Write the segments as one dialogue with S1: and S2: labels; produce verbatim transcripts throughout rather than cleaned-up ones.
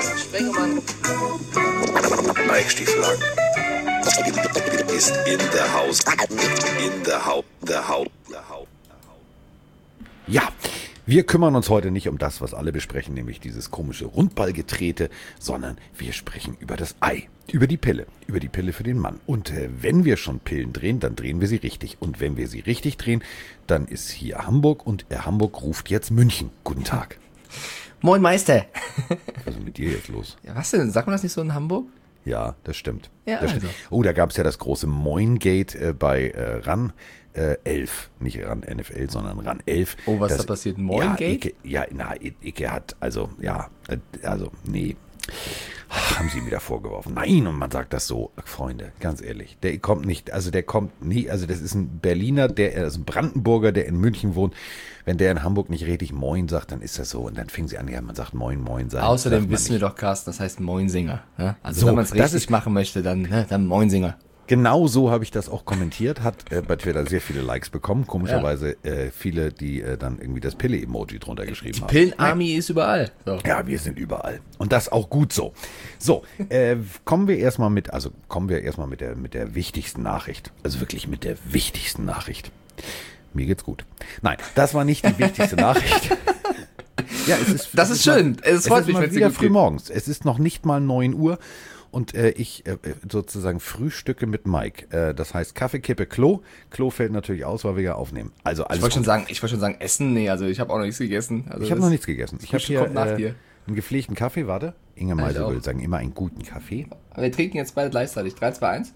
S1: Sprengemann.
S2: Mike Stieflagen ist in der Haus. In der Haut. Der Haut. Der Haut.
S3: Ja, wir kümmern uns heute nicht um das, was alle besprechen, nämlich dieses komische Rundballgetrete, sondern wir sprechen über das Ei, über die Pille, über die Pille für den Mann. Und äh, wenn wir schon Pillen drehen, dann drehen wir sie richtig. Und wenn wir sie richtig drehen, dann ist hier Hamburg und äh, Hamburg ruft jetzt München. Guten Tag.
S4: Moin Meister.
S3: Was ist mit dir jetzt los?
S4: Ja, was denn? Sagt man das nicht so in Hamburg?
S3: Ja, das stimmt.
S4: Ja,
S3: das
S4: also.
S3: stimmt. Oh, da gab es ja das große Moin-Gate äh, bei äh, RAN äh, elf. Nicht RAN N F L, sondern RAN elf.
S4: Oh, was
S3: das,
S4: da passiert?
S3: Ja,
S4: Moin-Gate?
S3: Icke, ja, na, Icke hat, also, ja, äh, also, nee. Ach, haben sie ihm wieder vorgeworfen. Nein, und man sagt das so, Freunde, ganz ehrlich. Der kommt nicht, also der kommt nie, also das ist ein Berliner, der ist ein Brandenburger, der in München wohnt. Wenn der in Hamburg nicht richtig Moin sagt, dann ist das so. Und dann fing sie an, ja, man sagt Moin, Moin sagen.
S4: Außerdem wissen wir doch, Carsten, das heißt Moinsinger. Ja? Also
S3: So,
S4: wenn man es
S3: das
S4: richtig
S3: ist-
S4: machen möchte, dann, ne, dann Moinsinger.
S3: Genau so habe ich das auch kommentiert, hat äh, bei Twitter sehr viele Likes bekommen. Komischerweise äh, viele, die äh, dann irgendwie das Pille-Emoji drunter geschrieben haben.
S4: Pillen-Army ist überall. So.
S3: Ja, wir sind überall. Und das auch gut so. So, äh, kommen wir erstmal mit, also kommen wir erstmal mit der, mit der wichtigsten Nachricht. Also wirklich mit der wichtigsten Nachricht. Mir geht's gut. Nein, das war nicht die wichtigste Nachricht. Ja, es ist,
S4: Das
S3: es
S4: ist schön.
S3: Mal,
S4: Es
S3: es
S4: freut
S3: ist
S4: mich,
S3: mal
S4: wenn's dir
S3: wieder
S4: gut
S3: früh
S4: geht.
S3: morgens. Es ist noch nicht mal neun Uhr. Und äh, ich äh, sozusagen frühstücke mit Mike. Äh, das heißt Kaffee, Kippe, Klo. Klo fällt natürlich aus, weil wir ja aufnehmen. Also alles
S4: Ich wollte schon
S3: gut.
S4: sagen, ich wollte schon sagen, Essen, nee, also ich habe auch noch nichts gegessen. Also
S3: Ich habe
S4: das-
S3: noch nichts gegessen. Ich habe
S4: Frühstück
S3: hier
S4: kommt nach
S3: äh,
S4: dir.
S3: einen gepflegten Kaffee. Warte, Inge
S4: ich
S3: Meisel
S4: auch.
S3: würde sagen, immer einen guten Kaffee.
S4: Wir trinken jetzt beide gleichzeitig. drei, zwei, eins.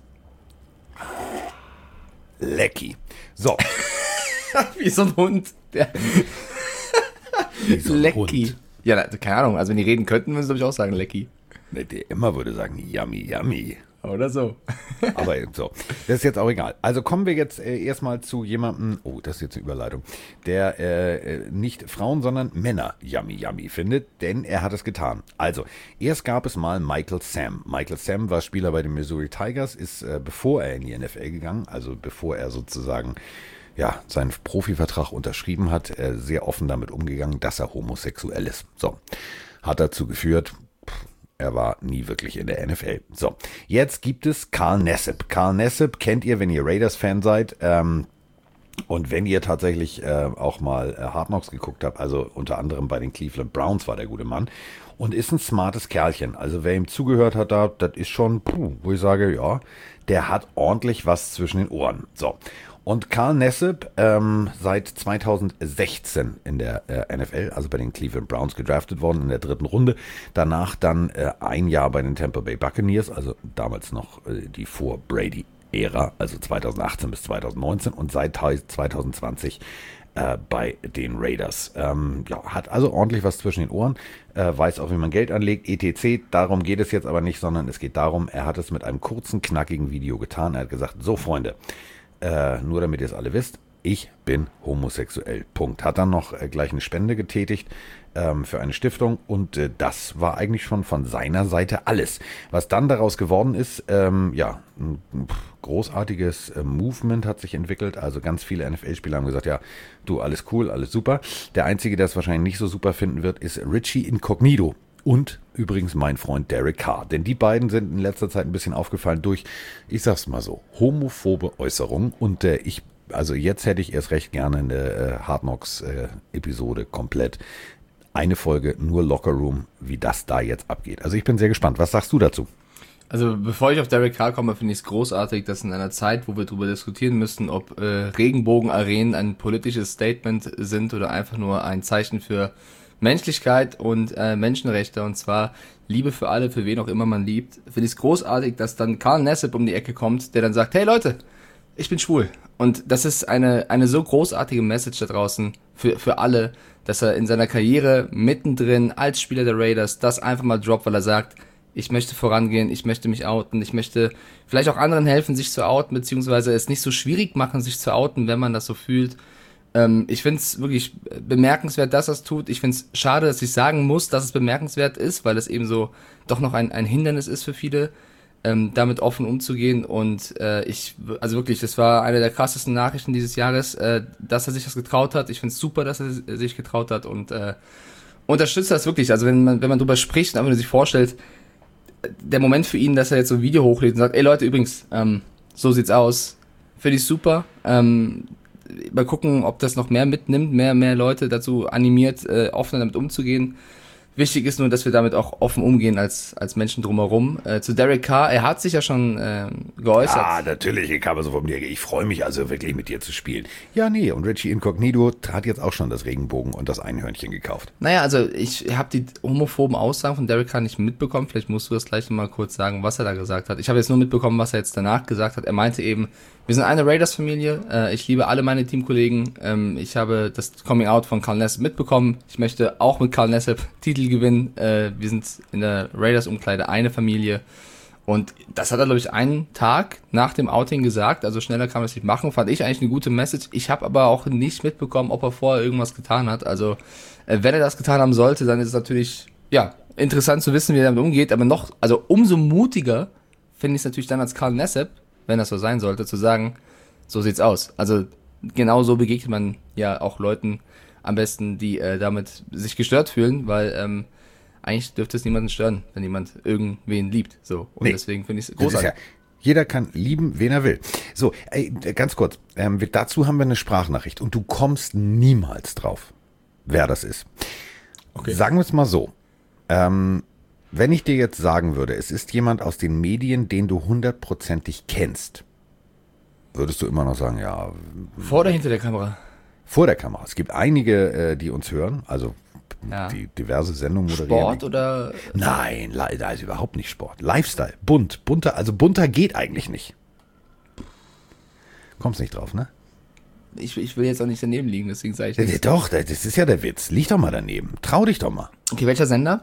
S3: Lecki. So,
S4: Wie so ein Hund. Der
S3: wie so ein
S4: Lecki.
S3: Hund.
S4: Ja, na, keine Ahnung. Also wenn die reden könnten, würden sie glaube ich auch sagen Lecki.
S3: Ne, der immer würde sagen, yummy, yummy.
S4: Oder so.
S3: Aber so, das ist jetzt auch egal. Also kommen wir jetzt äh, erstmal zu jemandem, oh, das ist jetzt eine Überleitung, der äh, äh, nicht Frauen, sondern Männer yummy, yummy findet, denn er hat es getan. Also, erst gab es mal Michael Sam. Michael Sam war Spieler bei den Missouri Tigers, ist, äh, bevor er in die N F L gegangen, also bevor er sozusagen ja, seinen Profivertrag unterschrieben hat, äh, sehr offen damit umgegangen, dass er homosexuell ist. So, hat dazu geführt, er war nie wirklich in der N F L. So, jetzt gibt es Carl Nassib. Carl Nassib kennt ihr, wenn ihr Raiders-Fan seid. Ähm, und wenn ihr tatsächlich äh, auch mal äh, Hard Knocks geguckt habt, also unter anderem bei den Cleveland Browns war der gute Mann. Und ist ein smartes Kerlchen. Also wer ihm zugehört hat, da, das ist schon, puh, wo ich sage, ja, der hat ordentlich was zwischen den Ohren. So. Und Carl Nassib, ähm, seit zweitausendsechzehn in der äh, N F L, also bei den Cleveland Browns gedraftet worden in der dritten Runde. Danach dann äh, ein Jahr bei den Tampa Bay Buccaneers, also damals noch äh, die Vor-Brady-Ära, also zweitausendachtzehn bis zweitausendneunzehn und seit zweitausendzwanzig äh, bei den Raiders. Ähm, ja, hat also ordentlich was zwischen den Ohren, äh, weiß auch, wie man Geld anlegt, et cetera. Darum geht es jetzt aber nicht, sondern es geht darum, er hat es mit einem kurzen, knackigen Video getan. Er hat gesagt, so Freunde, Äh, nur damit ihr es alle wisst, ich bin homosexuell. Punkt. Hat dann noch äh, gleich eine Spende getätigt ähm, für eine Stiftung und äh, das war eigentlich schon von seiner Seite alles. Was dann daraus geworden ist, ähm, ja, ein großartiges äh, Movement hat sich entwickelt. Also ganz viele N F L-Spieler haben gesagt, ja, du, alles cool, alles super. Der Einzige, der es wahrscheinlich nicht so super finden wird, ist Richie Incognito. Und übrigens mein Freund Derek Carr. Denn die beiden sind in letzter Zeit ein bisschen aufgefallen durch, ich sag's mal so, homophobe Äußerungen. Und äh, ich, also jetzt hätte ich erst recht gerne eine äh, Hard Knocks äh, Episode komplett. Eine Folge nur Locker Room, wie das da jetzt abgeht. Also ich bin sehr gespannt. Was sagst du dazu?
S4: Also bevor ich auf Derek Carr komme, finde ich es großartig, dass in einer Zeit, wo wir darüber diskutieren müssten, ob äh, Regenbogenarenen ein politisches Statement sind oder einfach nur ein Zeichen für Menschlichkeit und äh, Menschenrechte, und zwar Liebe für alle, für wen auch immer man liebt, finde ich es großartig, dass dann Carl Nassib um die Ecke kommt, der dann sagt, hey Leute, ich bin schwul. Und das ist eine eine so großartige Message da draußen für für alle, dass er in seiner Karriere mittendrin als Spieler der Raiders das einfach mal droppt, weil er sagt, ich möchte vorangehen, ich möchte mich outen, ich möchte vielleicht auch anderen helfen, sich zu outen, beziehungsweise es nicht so schwierig machen, sich zu outen, wenn man das so fühlt. Ähm, ich finde es wirklich bemerkenswert, dass er es tut. Ich finde es schade, dass ich sagen muss, dass es bemerkenswert ist, weil es eben so doch noch ein, ein Hindernis ist für viele, ähm, damit offen umzugehen. Und äh, ich, also wirklich, das war eine der krassesten Nachrichten dieses Jahres, äh, dass er sich das getraut hat. Ich finde es super, dass er sich getraut hat und äh, unterstütze das wirklich. Also wenn man, wenn man drüber spricht und einfach nur sich vorstellt, der Moment für ihn, dass er jetzt so ein Video hochlädt und sagt, ey Leute, übrigens, ähm, so sieht's aus, finde ich super. Ähm, mal gucken, ob das noch mehr mitnimmt, mehr, mehr Leute dazu animiert, äh, offener damit umzugehen. Wichtig ist nur, dass wir damit auch offen umgehen als als Menschen drumherum. Äh, zu Derek Carr, er hat sich ja schon äh, geäußert.
S3: Ah, natürlich, ich habe so von dir. Ich freue mich also wirklich mit dir zu spielen. Ja, nee, und Richie Incognito hat jetzt auch schon das Regenbogen und das Einhörnchen gekauft.
S4: Naja, also ich habe die homophoben Aussagen von Derek Carr nicht mitbekommen. Vielleicht musst du das gleich mal kurz sagen, was er da gesagt hat. Ich habe jetzt nur mitbekommen, was er jetzt danach gesagt hat. Er meinte eben, wir sind eine Raiders-Familie. Äh, ich liebe alle meine Teamkollegen. Ähm, ich habe das Coming-out von Carl Nassib mitbekommen. Ich möchte auch mit Carl Nassib Titel gewinnen. Äh, wir sind in der Raiders-Umkleide eine Familie. Und das hat er, glaube ich, einen Tag nach dem Outing gesagt. Also schneller kann man es nicht machen. Fand ich eigentlich eine gute Message. Ich habe aber auch nicht mitbekommen, ob er vorher irgendwas getan hat. Also äh, wenn er das getan haben sollte, dann ist es natürlich, ja, interessant zu wissen, wie er damit umgeht. Aber noch, also umso mutiger finde ich es natürlich dann als Carl Nassib, wenn das so sein sollte, zu sagen, so sieht's aus. Also genau so begegnet man ja auch Leuten am besten, die äh, damit sich gestört fühlen, weil ähm, eigentlich dürfte es niemanden stören, wenn jemand irgendwen liebt. So. Und nee, deswegen finde ich es großartig.
S3: Ja, jeder kann lieben, wen er will. So, ey, ganz kurz, ähm, dazu haben wir eine Sprachnachricht und du kommst niemals drauf, wer das ist. Okay. Sagen wir es mal so, ähm, wenn ich dir jetzt sagen würde, es ist jemand aus den Medien, den du hundertprozentig kennst, würdest du immer noch sagen, ja.
S4: Vor oder hinter der Kamera?
S3: Vor der Kamera. Es gibt einige, äh, die uns hören, also
S4: ja.
S3: die diverse Sendungen moderieren.
S4: Sport oder?
S3: Nein, leider ist überhaupt nicht Sport. Lifestyle, bunt, bunter, also bunter geht eigentlich nicht. Kommst nicht drauf, ne?
S4: Ich, ich will jetzt auch nicht daneben liegen, deswegen sage ich das.
S3: Ja, doch, das ist ja der Witz. Lieg doch mal daneben. Trau dich doch mal.
S4: Okay, welcher Sender?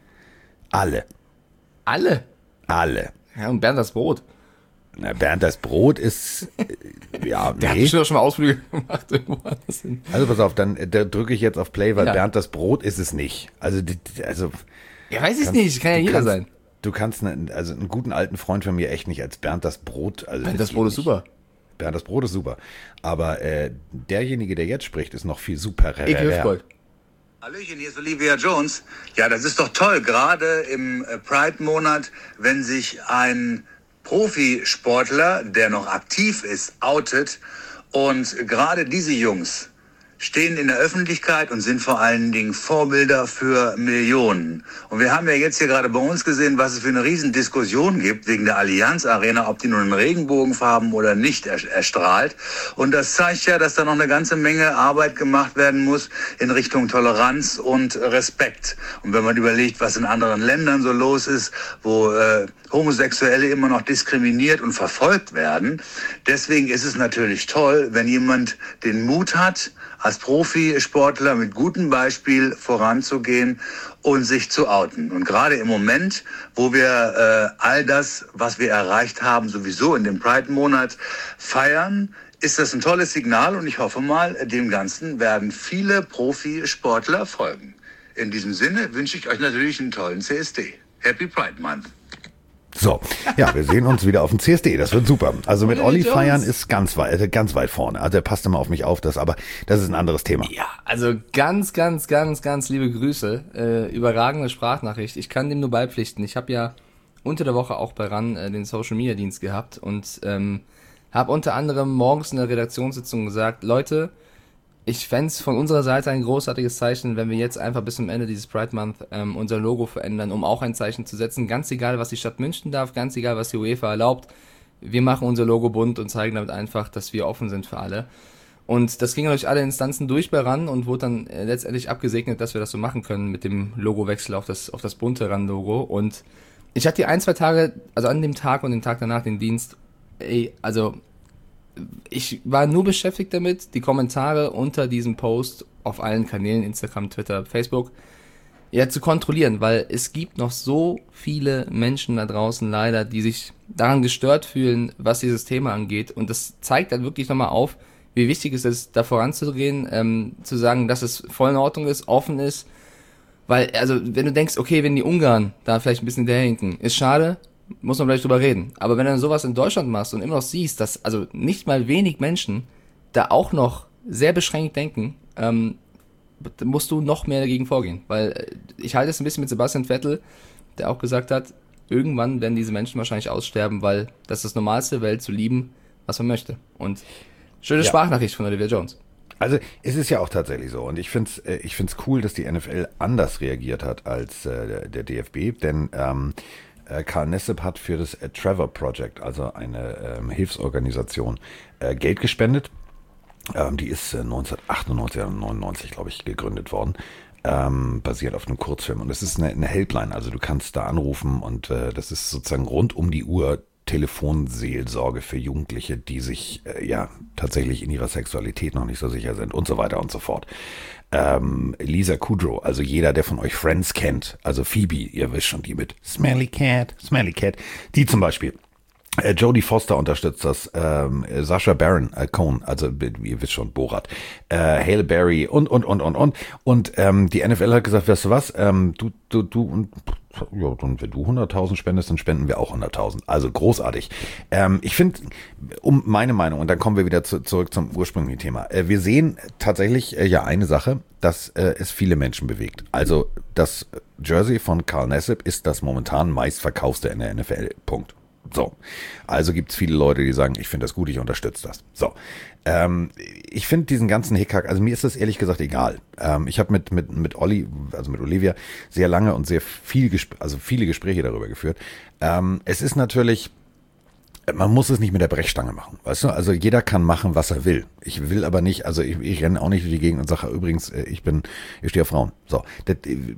S3: Alle.
S4: Alle?
S3: Alle.
S4: Ja, und Bernd das Brot.
S3: Na, Bernd das Brot ist, äh, ja,
S4: Der
S3: nee.
S4: hat schon mal Ausflüge gemacht irgendwo anders hin.
S3: Also pass auf, dann da drücke ich jetzt auf Play, weil
S4: Ja.
S3: Bernd das Brot ist es nicht. Also, die- die- also
S4: Ja, weiß ich
S3: kannst-
S4: nicht, kann ja
S3: du
S4: jeder
S3: kannst,
S4: sein.
S3: Du kannst einen, also einen guten alten Freund von mir echt nicht als Bernd das Brot. Also
S4: Bernd das
S3: geht
S4: Brot ist
S3: nicht.
S4: super.
S3: Bernd das Brot ist super. Aber äh, derjenige, der jetzt spricht, ist noch viel super.
S4: Eke Hüftgold.
S1: Hallöchen, hier ist Olivia Jones. Ja, das ist doch toll, gerade im äh, Pride-Monat, wenn sich ein Profisportler, der noch aktiv ist, outet. Und gerade diese Jungs stehen in der Öffentlichkeit und sind vor allen Dingen Vorbilder für Millionen. Und wir haben ja jetzt hier gerade bei uns gesehen, was es für eine Riesendiskussion gibt wegen der Allianz Arena, ob die nun einen Regenbogenfarben oder nicht erstrahlt. Und das zeigt ja, dass da noch eine ganze Menge Arbeit gemacht werden muss in Richtung Toleranz und Respekt. Und wenn man überlegt, was in anderen Ländern so los ist, wo äh, Homosexuelle immer noch diskriminiert und verfolgt werden, deswegen ist es natürlich toll, wenn jemand den Mut hat, als Profisportler mit gutem Beispiel voranzugehen und sich zu outen. Und gerade im Moment, wo wir äh, all das, was wir erreicht haben, sowieso in dem Pride-Monat feiern, ist das ein tolles Signal und ich hoffe mal, dem Ganzen werden viele Profisportler folgen. In diesem Sinne wünsche ich euch natürlich einen tollen C S D. Happy Pride Month.
S3: So, ja, wir sehen uns wieder auf dem C S D. Das wird super. Also mit
S4: Olli
S3: Olli
S4: Jones.
S3: feiern ist ganz weit, ganz weit vorne. Also er passt immer auf mich auf, das, aber das ist ein anderes Thema.
S4: Ja, also ganz, ganz, ganz, ganz liebe Grüße. Äh, überragende Sprachnachricht. Ich kann dem nur beipflichten. Ich habe ja unter der Woche auch bei RAN äh, den Social Media Dienst gehabt und ähm, habe unter anderem morgens in der Redaktionssitzung gesagt, Leute, ich fänd's von unserer Seite ein großartiges Zeichen, wenn wir jetzt einfach bis zum Ende dieses Pride Month ähm, unser Logo verändern, um auch ein Zeichen zu setzen. Ganz egal, was die Stadt München darf, ganz egal, was die UEFA erlaubt. Wir machen unser Logo bunt und zeigen damit einfach, dass wir offen sind für alle. Und das ging durch alle Instanzen durch bei RAN und wurde dann äh, letztendlich abgesegnet, dass wir das so machen können mit dem Logowechsel auf das, auf das bunte RAN-Logo. Und ich hatte die ein, zwei Tage, also an dem Tag und den Tag danach den Dienst, ey, also ich war nur beschäftigt damit, die Kommentare unter diesem Post auf allen Kanälen, Instagram, Twitter, Facebook, ja, zu kontrollieren, weil es gibt noch so viele Menschen da draußen leider, die sich daran gestört fühlen, was dieses Thema angeht. Und das zeigt dann wirklich nochmal auf, wie wichtig es ist, da voranzugehen, ähm, zu sagen, dass es voll in Ordnung ist, offen ist. Weil, also, wenn du denkst, okay, wenn die Ungarn da vielleicht ein bisschen hinterherhinken, ist schade, muss man vielleicht drüber reden. Aber wenn du sowas in Deutschland machst und immer noch siehst, dass also nicht mal wenig Menschen da auch noch sehr beschränkt denken, ähm, musst du noch mehr dagegen vorgehen. Weil ich halte es ein bisschen mit Sebastian Vettel, der auch gesagt hat, irgendwann werden diese Menschen wahrscheinlich aussterben, weil das ist das Normalste der Welt, zu lieben, was man möchte. Und schöne
S3: Ja.
S4: Sprachnachricht von Olivia Jones.
S3: Also es ist ja auch tatsächlich so und ich finde es ich find's cool, dass die N F L anders reagiert hat als äh, der, der D F B, denn ähm, äh, Carl Nassib hat für das äh, Trevor Project, also eine ähm, Hilfsorganisation, äh, Geld gespendet. Ähm, die ist äh, neunzehnhundertachtundneunzig oder neunundneunzig, glaube ich, gegründet worden. Ähm, basiert auf einem Kurzfilm. Und es ist eine, eine Helpline, also du kannst da anrufen und äh, das ist sozusagen rund um die Uhr Telefonseelsorge für Jugendliche, die sich äh, ja tatsächlich in ihrer Sexualität noch nicht so sicher sind und so weiter und so fort. Ähm, Lisa Kudrow, also jeder, der von euch Friends kennt, also Phoebe, ihr wisst schon, die mit Smelly Cat, Smelly Cat, die zum Beispiel. Äh, Jodie Foster unterstützt das, ähm, Sacha Baron äh, Cohen, also ihr wisst schon, Borat, äh, Halle Berry und, und, und, und, und. Und ähm, die N F L hat gesagt, weißt du was, ähm, du, du, du, und ja, und wenn du hunderttausend spendest, dann spenden wir auch hunderttausend. Also großartig. Ähm, ich finde, um meine Meinung, und dann kommen wir wieder zu, zurück zum ursprünglichen Thema. Äh, wir sehen tatsächlich äh, ja eine Sache, dass äh, es viele Menschen bewegt. Also das Jersey von Carl Nassib ist das momentan meistverkaufste in der N F L. Punkt. So, also gibt es viele Leute, die sagen, ich finde das gut, ich unterstütze das. So, ähm, ich finde diesen ganzen Hickhack, also mir ist das ehrlich gesagt egal. Ähm, ich habe mit mit mit Olli, also mit Olivia, sehr lange und sehr viel, gesp- also viele Gespräche darüber geführt. Ähm, es ist natürlich, man muss es nicht mit der Brechstange machen, weißt du? Also jeder kann machen, was er will. Ich will aber nicht, also ich, ich renne auch nicht durch die Gegend und sage, übrigens, ich bin, ich stehe auf Frauen. So, das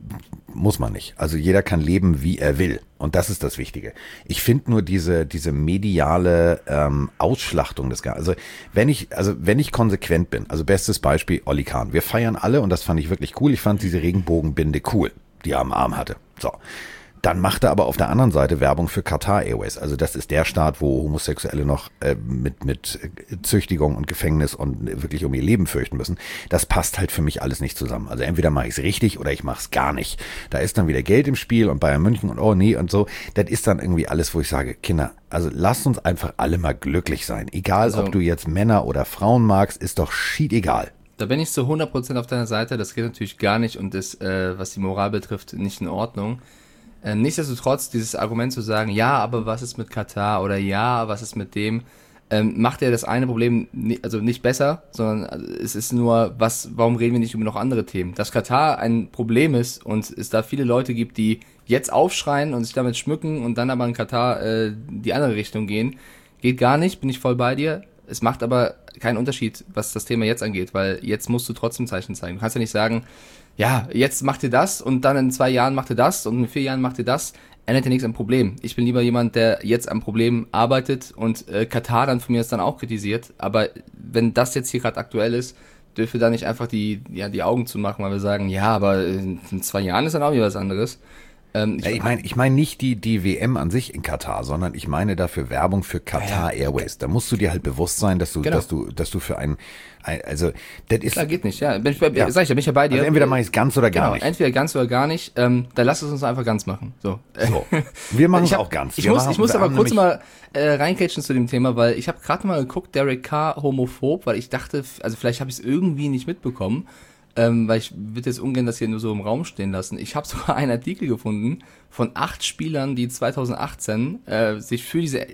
S3: muss man nicht. Also jeder kann leben, wie er will. Und das ist das Wichtige. Ich finde nur diese diese mediale ähm, Ausschlachtung des Ganzen. Also wenn ich also wenn ich konsequent bin, also bestes Beispiel Olli Kahn. Wir feiern alle und das fand ich wirklich cool. Ich fand diese Regenbogenbinde cool, die er am Arm hatte. So. Dann macht er aber auf der anderen Seite Werbung für Qatar Airways. Also das ist der Staat, wo Homosexuelle noch äh, mit mit Züchtigung und Gefängnis und wirklich um ihr Leben fürchten müssen. Das passt halt für mich alles nicht zusammen. Also entweder mache ich es richtig oder ich mache es gar nicht. Da ist dann wieder Geld im Spiel und Bayern München und oh nee und so. Das ist dann irgendwie alles, wo ich sage, Kinder, also lasst uns einfach alle mal glücklich sein. Egal,
S4: Also,
S3: ob du jetzt Männer oder Frauen magst, ist doch schied egal.
S4: Da bin ich zu hundert Prozent auf deiner Seite. Das geht natürlich gar nicht und ist, äh, was die Moral betrifft, nicht in Ordnung. Äh, nichtsdestotrotz, dieses Argument zu sagen, ja, aber was ist mit Katar oder ja, was ist mit dem, ähm, macht ja das eine Problem ni- also nicht besser, sondern es ist nur, was, warum reden wir nicht über noch andere Themen? Dass Katar ein Problem ist und es da viele Leute gibt, die jetzt aufschreien und sich damit schmücken und dann aber in Katar äh, die andere Richtung gehen, geht gar nicht, bin ich voll bei dir. Es macht aber keinen Unterschied, was das Thema jetzt angeht, weil jetzt musst du trotzdem Zeichen zeigen. Du kannst ja nicht sagen, ja, jetzt macht ihr das und dann in zwei Jahren macht ihr das und in vier Jahren macht ihr das. Ändert ja nichts am Problem. Ich bin lieber jemand, der jetzt am Problem arbeitet und äh, Katar dann von mir ist dann auch kritisiert. Aber wenn das jetzt hier gerade aktuell ist, dürfen wir da nicht einfach die, ja, die Augen zu machen, weil wir sagen, ja, aber in zwei Jahren ist dann auch wieder was anderes. Ähm,
S3: Ich meine ich meine nicht die, die W M an sich in Katar, sondern ich meine dafür Werbung für Qatar
S4: Ja, ja.
S3: Airways. Da musst du dir halt bewusst sein, dass du,
S4: Genau.
S3: dass du, dass du für ein, ein also das ist,
S4: Klar, geht nicht, ja. Bin ich, bei-
S3: Ja.
S4: Sag ich, da bin ich ja bei dir.
S3: also entweder mache ich es ganz oder gar
S4: Genau,
S3: nicht.
S4: entweder ganz oder gar nicht. Ähm, dann lass es uns einfach ganz machen. So.
S3: So. Wir machen es
S4: Ich hab-
S3: auch ganz.
S4: Ich
S3: Wir
S4: muss,
S3: machen,
S4: ich muss
S3: wir
S4: aber
S3: haben
S4: kurz
S3: nämlich-
S4: mal äh, reincatchen zu dem Thema, weil ich habe gerade mal geguckt, Derek Carr homophob, weil ich dachte, also vielleicht habe ich es irgendwie nicht mitbekommen, ähm, weil ich würde jetzt ungern das hier nur so im Raum stehen lassen. Ich habe sogar einen Artikel gefunden von acht Spielern, die zwanzig achtzehn äh, sich für diese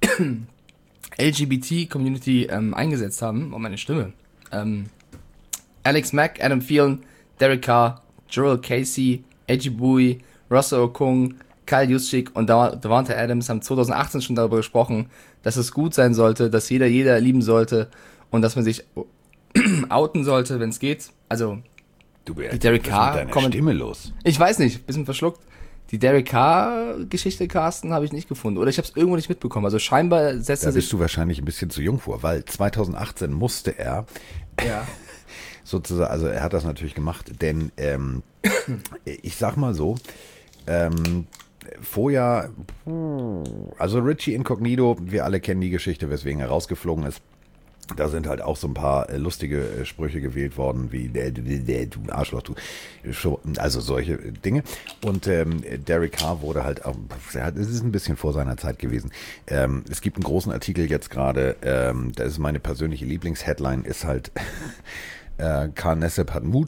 S4: L G B T-Community ähm, eingesetzt haben. Oh, meine Stimme. Ähm, Alex Mack, Adam Thielen, Derek Carr, Joel Casey, Edgy Bowie, Russell Okung, Kyle Juszczyk und Dav- Davante Adams haben zwanzig achtzehn schon darüber gesprochen, dass es gut sein sollte, dass jeder jeder lieben sollte und dass man sich outen sollte, wenn es geht. Also,
S3: Du,
S4: die Derek Carr
S3: was ist mit deiner
S4: kommen-
S3: Stimme los.
S4: ich weiß nicht, bisschen verschluckt. Die Derek Carr-Geschichte, Carsten, habe ich nicht gefunden. Oder ich habe es irgendwo nicht mitbekommen. Also scheinbar setzt
S3: Da
S4: er sich...
S3: bist du wahrscheinlich ein bisschen zu jung vor, weil zwanzig achtzehn musste er
S4: Ja.
S3: sozusagen, also er hat das natürlich gemacht, denn ähm, ich sag mal so, ähm, vorher, also Richie Incognito, wir alle kennen die Geschichte, weswegen er rausgeflogen ist. Da sind halt auch so ein paar äh, lustige äh, Sprüche gewählt worden, wie äh, du, äh, du Arschloch, du, Scho- also solche Dinge. Und ähm, Derek Carr wurde halt, auch, er hat- es ist ein bisschen vor seiner Zeit gewesen. Ähm, es gibt einen großen Artikel jetzt gerade, ähm, das ist meine persönliche Lieblingsheadline, ist halt, äh, Carl Nassib hat Mut,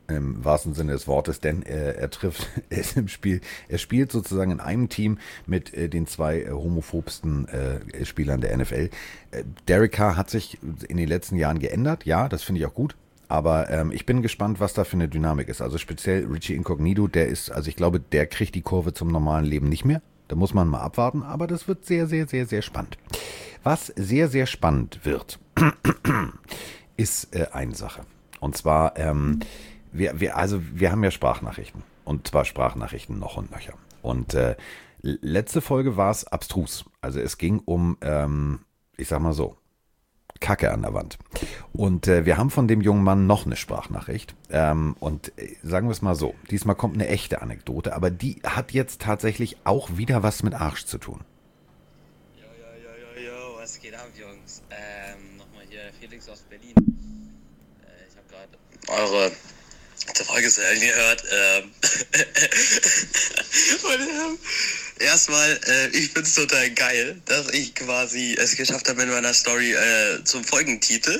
S3: im wahrsten Sinne des Wortes, denn äh, er trifft, er ist im Spiel, er spielt sozusagen in einem Team mit äh, den zwei äh, homophobsten äh, Spielern der N F L. Äh, Derek Carr hat sich in den letzten Jahren geändert, ja, das finde ich auch gut. Aber ähm, ich bin gespannt, was da für eine Dynamik ist. Also speziell Richie Incognito, der ist, also ich glaube, der kriegt die Kurve zum normalen Leben nicht mehr. Da muss man mal abwarten, aber das wird sehr, sehr, sehr, sehr spannend. Was sehr, sehr spannend wird, ist äh, eine Sache. Und zwar, ähm, wir, wir, also wir haben ja Sprachnachrichten. Und zwar Sprachnachrichten noch und nöcher. Und äh, letzte Folge war es abstrus. Also es ging um, ähm, ich sag mal so, Kacke an der Wand. Und äh, wir haben von dem jungen Mann noch eine Sprachnachricht. Ähm, und äh, sagen wir es mal so, diesmal kommt eine echte Anekdote, aber die hat jetzt tatsächlich auch wieder was mit Arsch zu tun.
S5: Jo, jo, jo, jo, jo, was geht ab, Jungs? Ähm, nochmal hier Felix aus Berlin. Äh, ich habe gerade eure Folge gehört. Ähm, und, ähm, erstmal, äh, ich find's total geil, dass ich quasi es geschafft habe in meiner Story äh, zum Folgentitel.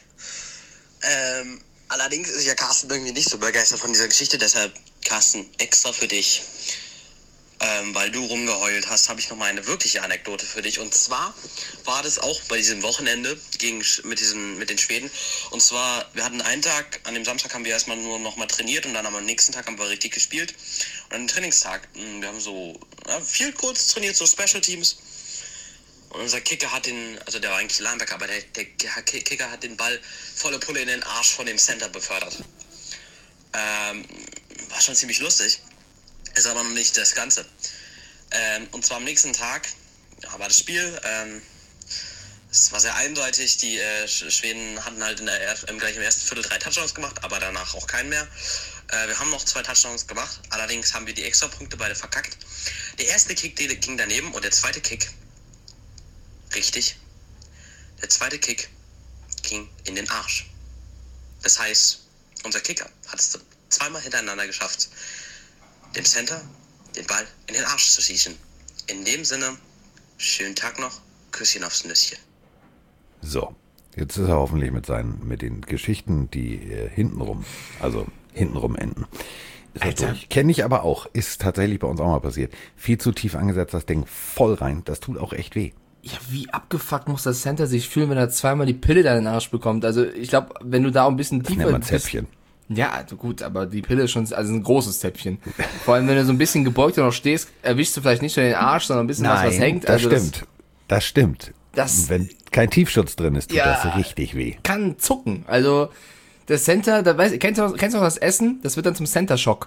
S5: ähm, allerdings ist ja Carsten irgendwie nicht so begeistert von dieser Geschichte, deshalb, Carsten, extra für dich. Ähm, weil du rumgeheult hast, habe ich nochmal eine wirkliche Anekdote für dich. Und zwar war das auch bei diesem Wochenende gegen, mit, diesen, mit den Schweden. Und zwar, wir hatten einen Tag, an dem Samstag haben wir erstmal nur nochmal trainiert und dann am nächsten Tag haben wir richtig gespielt. Und an dem Trainingstag, wir haben so ja, viel kurz trainiert, so Special Teams. Und unser Kicker hat den, also der war eigentlich Linebacker, aber der, der Kicker hat den Ball volle Pulle in den Arsch von dem Center befördert. Ähm, war schon ziemlich lustig. Ist aber noch nicht das Ganze. Ähm, und zwar am nächsten Tag ja, war das Spiel. Ähm, es war sehr eindeutig. Die äh, Schweden hatten halt in der, im, gleich im ersten Viertel drei Touchdowns gemacht, aber danach auch keinen mehr. Äh, wir haben noch zwei Touchdowns gemacht. Allerdings haben wir die Extrapunkte beide verkackt. Der erste Kick die, ging daneben und der zweite Kick, richtig, der zweite Kick ging in den Arsch. Das heißt, unser Kicker hat es zweimal hintereinander geschafft, dem Center den Ball in den Arsch zu schießen. In dem Sinne, schönen Tag noch, Küsschen aufs Nüsschen.
S3: So, jetzt ist er hoffentlich mit seinen, mit den Geschichten, die äh, hintenrum, also hintenrum enden. Kenne ich aber auch, ist tatsächlich bei uns auch mal passiert. Viel zu tief angesetzt, das Ding voll rein, das tut auch echt weh.
S4: Ja, wie abgefuckt muss das Center sich fühlen, wenn er zweimal die Pille da in den Arsch bekommt? Also ich glaube, wenn du da ein bisschen tiefer...
S3: Nennt man Zäpfchen.
S4: Ja, also gut, aber die Pille ist schon, also ein großes Zäpfchen. Vor allem, wenn du so ein bisschen gebeugt noch stehst, erwischst du vielleicht nicht nur den Arsch, sondern ein bisschen
S3: Nein,
S4: was, was hängt.
S3: Das
S4: also
S3: stimmt, das, das stimmt.
S4: Das,
S3: wenn kein Tiefschutz drin ist, tut
S4: ja,
S3: das richtig weh.
S4: Kann zucken. Also das Center, da weißt, kennst du, kennst du noch das Essen? Das wird dann zum Center-Schock.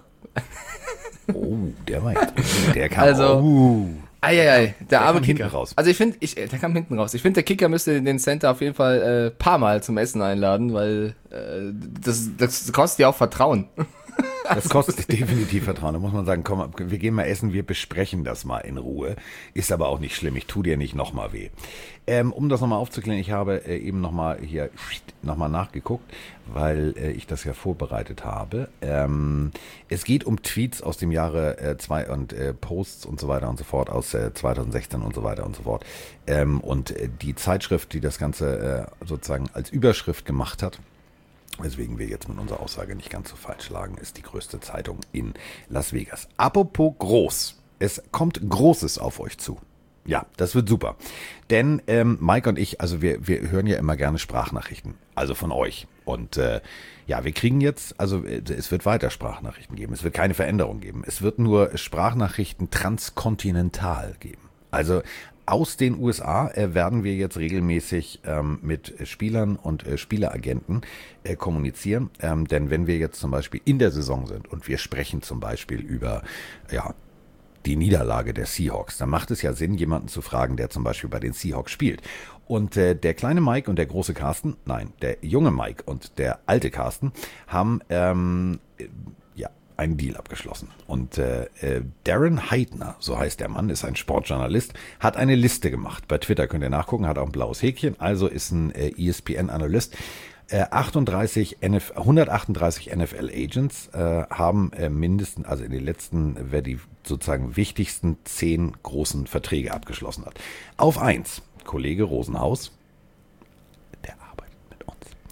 S3: Oh, der war jetzt, der kam
S4: also,
S3: auch. Uh.
S4: Eieiei, der, der arme
S3: kam
S4: Kicker.
S3: Hinten raus.
S4: Also ich finde, ich, der kam hinten raus. Ich finde, der Kicker müsste den Center auf jeden Fall ein äh, paar Mal zum Essen einladen, weil äh, das, das kostet ja auch Vertrauen.
S3: Das kostet definitiv Vertrauen. Da muss man sagen, komm, wir gehen mal essen, wir besprechen das mal in Ruhe. Ist aber auch nicht schlimm, ich tu dir nicht nochmal weh. Ähm, um das nochmal aufzuklären, ich habe äh, eben nochmal hier nochmal nachgeguckt, weil äh, ich das ja vorbereitet habe. Ähm, es geht um Tweets aus dem Jahre äh, zwei und äh, Posts und so weiter und so fort aus äh, zwanzig sechzehn und so weiter und so fort. Ähm, und äh, die Zeitschrift, die das Ganze äh, sozusagen als Überschrift gemacht hat, weswegen wir jetzt mit unserer Aussage nicht ganz so falsch lagen, ist die größte Zeitung in Las Vegas. Apropos groß, es kommt Großes auf euch zu. Ja, das wird super. Denn ähm, Mike und ich, also wir, wir hören ja immer gerne Sprachnachrichten, also von euch. Und äh, ja, wir kriegen jetzt, also es wird weiter Sprachnachrichten geben, es wird keine Veränderung geben. Es wird nur Sprachnachrichten transkontinental geben. Also aus den U S A äh, werden wir jetzt regelmäßig ähm, mit Spielern und äh, Spieleragenten äh, kommunizieren. Ähm, denn wenn wir jetzt zum Beispiel in der Saison sind und wir sprechen zum Beispiel über ja die Niederlage der Seahawks, dann macht es ja Sinn, jemanden zu fragen, der zum Beispiel bei den Seahawks spielt. Und äh, der kleine Mike und der große Carsten, nein, der junge Mike und der alte Carsten haben ähm, ja einen Deal abgeschlossen. Und äh, Darren Heidner, so heißt der Mann, ist ein Sportjournalist, hat eine Liste gemacht. Bei Twitter könnt ihr nachgucken, hat auch ein blaues Häkchen, also ist ein äh, E S P N-Analyst. Äh, achtunddreißig N F, hundertachtunddreißig N F L-Agents äh, haben äh, mindestens, also in den letzten, wer die sozusagen wichtigsten zehn großen Verträge abgeschlossen hat. Auf eins, Kollege Rosenhaus, der arbeitet mit uns.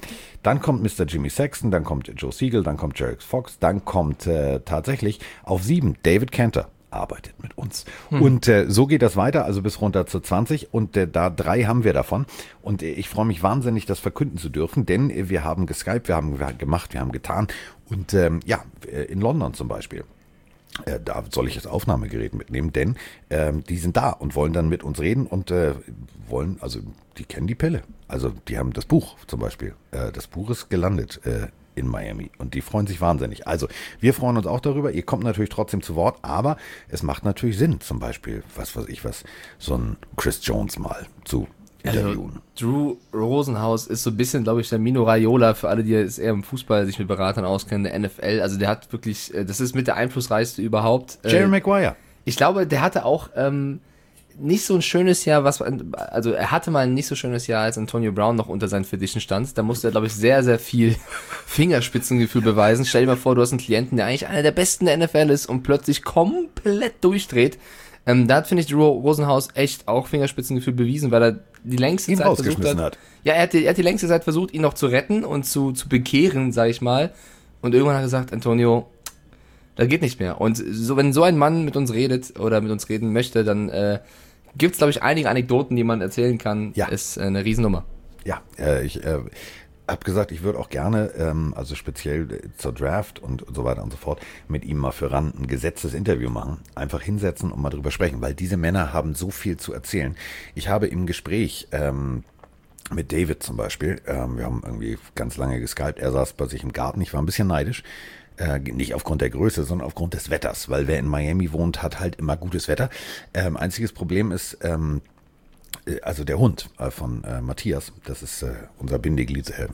S3: Dann kommt Mister Jimmy Sexton, dann kommt Joe Siegel, dann kommt Jarek Fox, dann kommt äh, tatsächlich auf sieben David Cantor. Arbeitet mit uns. Hm. Und äh, so geht das weiter, also bis runter zu zwanzig und äh, da drei haben wir davon und äh, ich freue mich wahnsinnig, das verkünden zu dürfen, denn äh, wir haben geskypt, wir haben gemacht, wir haben getan und ähm, ja, in London zum Beispiel. Äh, da soll ich das Aufnahmegerät mitnehmen, denn ähm, die sind da und wollen dann mit uns reden und äh, wollen, also die kennen die Pille. Also die haben das Buch zum Beispiel. Äh, das Buch ist gelandet äh, in Miami und die freuen sich wahnsinnig. Also wir freuen uns auch darüber. Ihr kommt natürlich trotzdem zu Wort, aber es macht natürlich Sinn, zum Beispiel, was weiß ich was, so ein Chris Jones mal zu interviewen.
S4: Also, Drew Rosenhaus ist so ein bisschen, glaube ich, der Mino Raiola für alle, die jetzt eher im Fußball sich mit Beratern auskennen, der N F L. Also der hat wirklich, das ist mit der einflussreichste überhaupt.
S3: Jerry Maguire.
S4: Ich glaube, der hatte auch ähm, nicht so ein schönes Jahr, was also er hatte mal ein nicht so schönes Jahr, als Antonio Brown noch unter seinen Fittichen stand. Da musste er, glaube ich, sehr, sehr viel Fingerspitzengefühl beweisen. Stell dir mal vor, du hast einen Klienten, der eigentlich einer der besten der N F L ist und plötzlich komplett durchdreht. Ähm, da hat, finde ich, Drew Rosenhaus echt auch Fingerspitzengefühl bewiesen, weil er die längste
S3: ihn
S4: Zeit versucht hat,
S3: hat.
S4: Ja, er hat, die, er hat die längste Zeit versucht, ihn noch zu retten und zu, zu bekehren, sag ich mal. Und irgendwann hat er gesagt, Antonio, das geht nicht mehr. Und so, wenn so ein Mann mit uns redet oder mit uns reden möchte, dann äh, gibt es, glaube ich, einige Anekdoten, die man erzählen kann.
S3: Ja.
S4: Ist äh, eine Riesennummer.
S3: Ja, äh, ich äh, habe gesagt, ich würde auch gerne, ähm, also speziell zur Draft und so weiter und so fort, mit ihm mal für ran ein gesetztes Interview machen. Einfach hinsetzen und mal drüber sprechen, weil diese Männer haben so viel zu erzählen. Ich habe im Gespräch ähm, mit David zum Beispiel, ähm, wir haben irgendwie ganz lange geskypt, er saß bei sich im Garten, ich war ein bisschen neidisch. Äh, nicht aufgrund der Größe, sondern aufgrund des Wetters, weil wer in Miami wohnt, hat halt immer gutes Wetter. Ähm, einziges Problem ist, ähm, also der Hund äh, von äh, Matthias, das ist äh, unser Bindeglied, äh,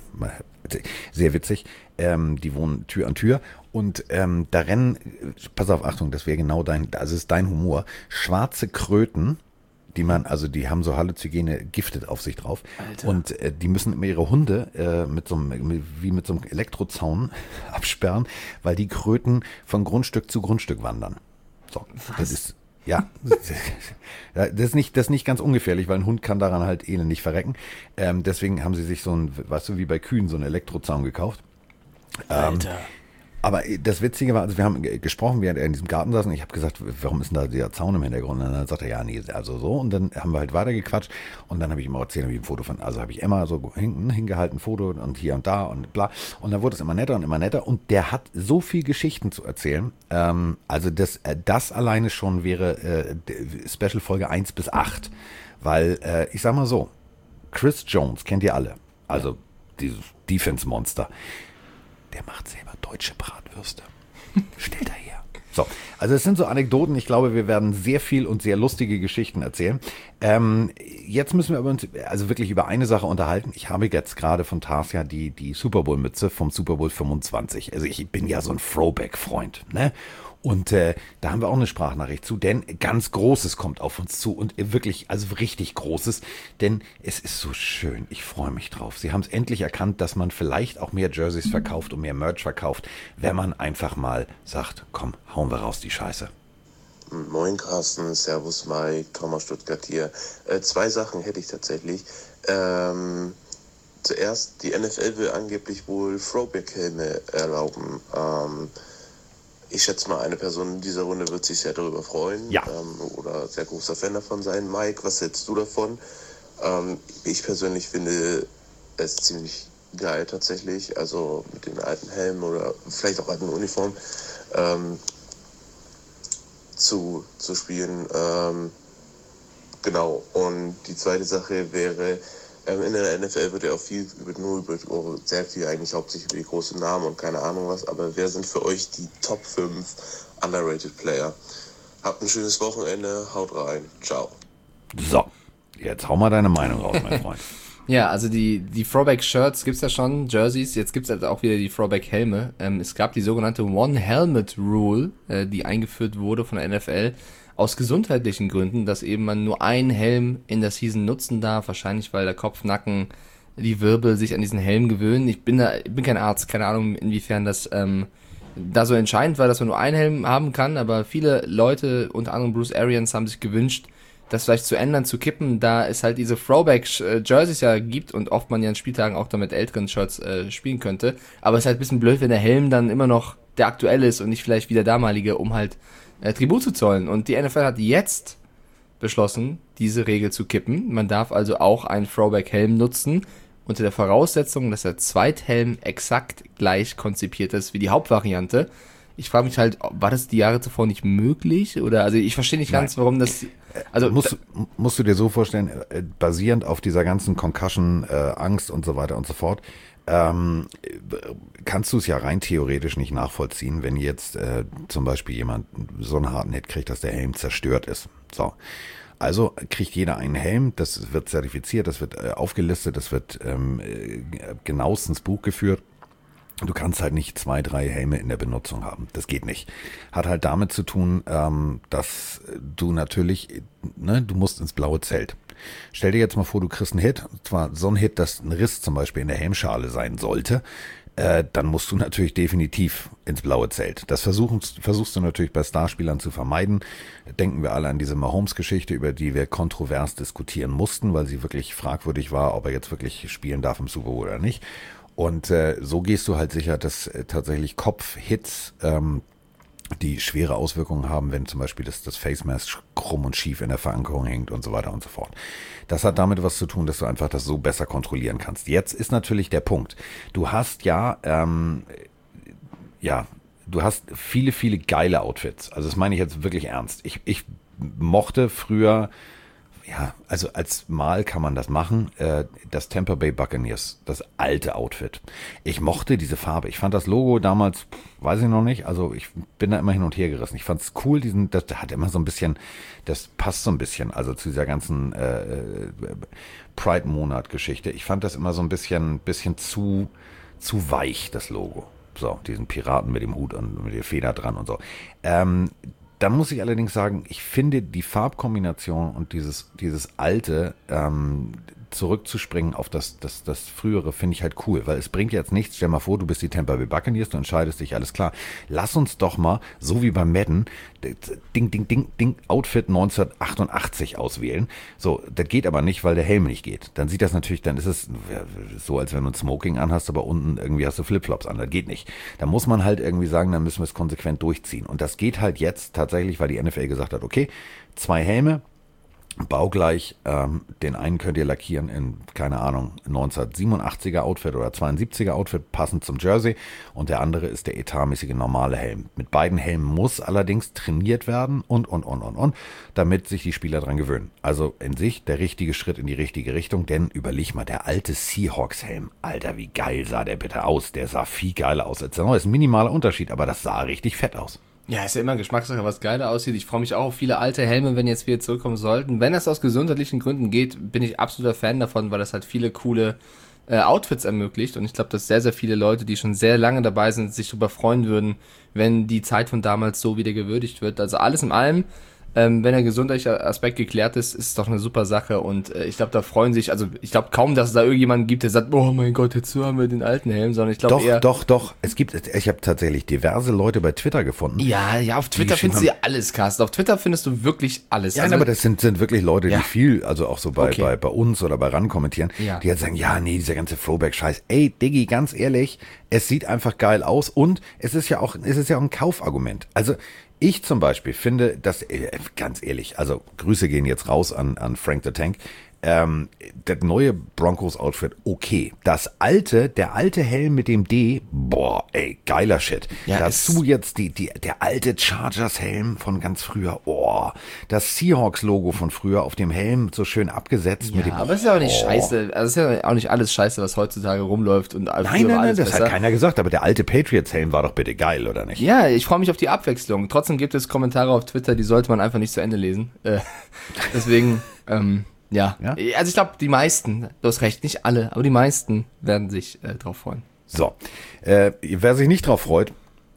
S3: sehr witzig, ähm, die wohnen Tür an Tür und ähm, da rennen, pass auf, Achtung, das wäre genau dein, also ist dein Humor, schwarze Kröten, die man, also die haben so Halluzygene giftet auf sich drauf. Alter. Und äh, die müssen immer ihre Hunde äh, mit so einem, wie mit so einem Elektrozaun absperren, weil die Kröten von Grundstück zu Grundstück wandern. So, was? Das ist, ja, das ist nicht, das ist nicht ganz ungefährlich, weil ein Hund kann daran halt elendig verrecken. Ähm, deswegen haben sie sich so ein, weißt du, wie bei Kühen, so einen Elektrozaun gekauft.
S4: Alter.
S3: Ähm, Aber das Witzige war, also wir haben gesprochen, während er in diesem Garten saß und ich habe gesagt, warum ist denn da der Zaun im Hintergrund? Und dann sagt er, ja, nee, also so. Und dann haben wir halt weitergequatscht und dann habe ich ihm auch erzählt, wie ein Foto von, also habe ich Emma so hin, hingehalten, Foto und hier und da und bla. Und dann wurde es immer netter und immer netter und der hat so viel Geschichten zu erzählen. Ähm, also das, das alleine schon wäre äh, Special Folge eins bis acht. Weil, äh, ich sag mal so, Chris Jones kennt ihr alle. Also dieses Defense-Monster. Der macht selber deutsche Bratwürste. Stellt er her. So, also es sind so Anekdoten. Ich glaube, wir werden sehr viel und sehr lustige Geschichten erzählen. Ähm, jetzt müssen wir uns also wirklich über eine Sache unterhalten. Ich habe jetzt gerade von Tarsia die, die Super Bowl-Mütze vom Super Bowl fünfundzwanzig. Also ich bin ja so ein Throwback-Freund, ne? Und äh, da haben wir auch eine Sprachnachricht zu, denn ganz Großes kommt auf uns zu und wirklich, also richtig Großes, denn es ist so schön, ich freue mich drauf. Sie haben es endlich erkannt, dass man vielleicht auch mehr Jerseys verkauft und mehr Merch verkauft, wenn man einfach mal sagt, komm, hauen wir raus die Scheiße.
S6: Moin Carsten, Servus Mike, Thomas Stuttgart hier. Äh, zwei Sachen hätte ich tatsächlich. Ähm, zuerst, die N F L will angeblich wohl Throwback-Helme erlauben. Ähm, Ich schätze mal, eine Person in dieser Runde wird sich sehr darüber freuen.
S3: Ja.
S6: Ähm, oder sehr großer Fan davon sein. Mike, was hältst du davon? Ähm, ich persönlich finde es ziemlich geil tatsächlich. Also mit den alten Helmen oder vielleicht auch alten Uniformen ähm, zu, zu spielen. Ähm, genau. Und die zweite Sache wäre, in der N F L wird ja auch viel über, nur über, sehr viel eigentlich hauptsächlich über die großen Namen und keine Ahnung was, aber wer sind für euch die Top fünf underrated Player? Habt ein schönes Wochenende, haut rein, ciao.
S3: So, jetzt hau mal deine Meinung raus, mein Freund.
S4: Ja, also die, die Throwback-Shirts gibt's ja schon, Jerseys, jetzt gibt's halt auch wieder die Throwback-Helme. Ähm, es gab die sogenannte One-Helmet-Rule, äh, die eingeführt wurde von der N F L, aus gesundheitlichen Gründen, dass eben man nur einen Helm in der Season nutzen darf, wahrscheinlich weil der Kopf, Nacken, die Wirbel sich an diesen Helm gewöhnen. Ich bin da, ich bin kein Arzt, keine Ahnung, inwiefern das ähm, da so entscheidend war, dass man nur einen Helm haben kann, aber viele Leute, unter anderem Bruce Arians, haben sich gewünscht, das vielleicht zu ändern, zu kippen, da es halt diese Throwback-Jerseys ja gibt und oft man ja an Spieltagen auch dann mit älteren Shirts äh, spielen könnte. Aber es ist halt ein bisschen blöd, wenn der Helm dann immer noch der aktuelle ist und nicht vielleicht wie der damalige, um halt äh, Tribut zu zollen. Und die N F L hat jetzt beschlossen, diese Regel zu kippen. Man darf also auch einen Throwback-Helm nutzen, unter der Voraussetzung, dass der Zweithelm exakt gleich konzipiert ist wie die Hauptvariante. Ich frage mich halt, war das die Jahre zuvor nicht möglich? Oder, also ich verstehe nicht ganz, warum das, also.
S3: Musst, musst du dir so vorstellen, basierend auf dieser ganzen Concussion, äh, Angst und so weiter und so fort, ähm, kannst du es ja rein theoretisch nicht nachvollziehen, wenn jetzt äh, zum Beispiel jemand so einen harten Hit kriegt, dass der Helm zerstört ist. So. Also kriegt jeder einen Helm, das wird zertifiziert, das wird äh, aufgelistet, das wird ähm, äh, genauestens Buch geführt. Du kannst halt nicht zwei, drei Helme in der Benutzung haben. Das geht nicht. Hat halt damit zu tun, ähm, dass du natürlich, ne, du musst ins blaue Zelt. Stell dir jetzt mal vor, du kriegst einen Hit, und zwar so ein Hit, dass ein Riss zum Beispiel in der Helmschale sein sollte. Äh, dann musst du natürlich definitiv ins blaue Zelt. Das versuchen, versuchst du natürlich bei Starspielern zu vermeiden. Denken wir alle an diese Mahomes-Geschichte, über die wir kontrovers diskutieren mussten, weil sie wirklich fragwürdig war, ob er jetzt wirklich spielen darf im Super Bowl oder nicht. Und äh, so gehst du halt sicher, dass äh, tatsächlich Kopfhits, ähm, die schwere Auswirkungen haben, wenn zum Beispiel das, das Face Mask krumm und schief in der Verankerung hängt und so weiter und so fort. Das hat damit was zu tun, dass du einfach das so besser kontrollieren kannst. Jetzt ist natürlich der Punkt. Du hast ja, ähm, ja, du hast viele, viele geile Outfits. Also das meine ich jetzt wirklich ernst. Ich, ich mochte früher, ja, also als Mal kann man das machen, äh, das Tampa Bay Buccaneers, das alte Outfit. Ich mochte diese Farbe. Ich fand das Logo damals, weiß ich noch nicht, also ich bin da immer hin und her gerissen. Ich fand es cool, diesen, das hat immer so ein bisschen, das passt so ein bisschen, also zu dieser ganzen äh, Pride-Monat-Geschichte. Ich fand das immer so ein bisschen, bisschen zu, zu weich, das Logo. So, diesen Piraten mit dem Hut und mit der Feder dran und so. Ähm, Da muss ich allerdings sagen, ich finde die Farbkombination und dieses, dieses alte, ähm, zurückzuspringen auf das, das, das frühere, finde ich halt cool, weil es bringt jetzt nichts. Stell mal vor, du bist die Tampa Bay Buccaneers, du entscheidest dich, alles klar. Lass uns doch mal, so wie beim Madden, Ding, Ding, Ding, Ding, Outfit neunzehnhundertachtundachtzig auswählen. So, das geht aber nicht, weil der Helm nicht geht. Dann sieht das natürlich, dann ist es so, als wenn du ein Smoking anhast, aber unten irgendwie hast du Flipflops an. Das geht nicht. Da muss man halt irgendwie sagen, dann müssen wir es konsequent durchziehen. Und das geht halt jetzt tatsächlich, weil die N F L gesagt hat, okay, zwei Helme, baugleich, ähm, den einen könnt ihr lackieren in, keine Ahnung, neunzehnhundertsiebenundachtziger Outfit oder zweiundsiebziger Outfit, passend zum Jersey, und der andere ist der etatmäßige normale Helm. Mit beiden Helmen muss allerdings trainiert werden und, und, und, und, und, damit sich die Spieler dran gewöhnen. Also in sich der richtige Schritt in die richtige Richtung, denn überleg mal, der alte Seahawks-Helm, Alter, wie geil sah der bitte aus, der sah viel geiler aus als der neue, ist ein minimaler Unterschied, aber das sah richtig fett aus.
S4: Ja, ist ja immer Geschmackssache, was geiler aussieht. Ich freue mich auch auf viele alte Helme, wenn jetzt wieder zurückkommen sollten. Wenn das aus gesundheitlichen Gründen geht, bin ich absoluter Fan davon, weil das halt viele coole äh, Outfits ermöglicht. Und ich glaube, dass sehr, sehr viele Leute, die schon sehr lange dabei sind, sich darüber freuen würden, wenn die Zeit von damals so wieder gewürdigt wird. Also alles in allem, ähm, wenn der gesundheitliche Aspekt geklärt ist, ist es doch eine super Sache. Und äh, ich glaube, da freuen sich, also ich glaube kaum, dass es da irgendjemanden gibt, der sagt, oh mein Gott, jetzt haben wir den alten Helm, sondern ich glaube
S3: Doch,
S4: eher...
S3: doch, doch. Es gibt, ich habe tatsächlich diverse Leute bei Twitter gefunden.
S4: Ja, ja, auf Twitter findest du ja alles, Carsten. Auf Twitter findest du wirklich alles.
S3: Ja,
S4: also,
S3: aber das sind, sind wirklich Leute, die
S4: Ja.
S3: viel, also auch so bei,
S4: Okay.
S3: bei, bei uns oder bei RAN kommentieren,
S4: Ja.
S3: die halt sagen, ja, nee, dieser ganze Throwback-Scheiß. Ey, Diggi, ganz ehrlich, es sieht einfach geil aus und es ist ja auch, es ist ja auch ein Kaufargument. Also ich zum Beispiel finde, dass, äh, ganz ehrlich, also Grüße gehen jetzt raus an, an Frank the Tank, ähm, das neue Broncos-Outfit, okay. Das alte, der alte Helm mit dem D, boah, ey, geiler Shit.
S4: Ja,
S3: Dazu
S4: es-
S3: jetzt die, die, der alte Chargers-Helm von ganz früher, oh, das Seahawks-Logo von früher auf dem Helm so schön abgesetzt mit dem,
S4: Ja, aber es ist ja auch nicht
S3: oh.
S4: scheiße. Also es ist ja auch nicht alles scheiße, was heutzutage rumläuft und
S3: Nein, nein, nein, das hat keiner gesagt, aber der alte Patriots-Helm war doch bitte geil, oder nicht?
S4: Ja, ich freue mich auf die Abwechslung. Trotzdem gibt es Kommentare auf Twitter, die sollte man einfach nicht zu Ende lesen. Äh, deswegen, ähm, ja.
S3: Ja?
S4: Also ich glaube, die meisten, du hast recht, nicht alle, aber die meisten werden sich äh, drauf freuen.
S3: So, äh, wer sich nicht drauf freut,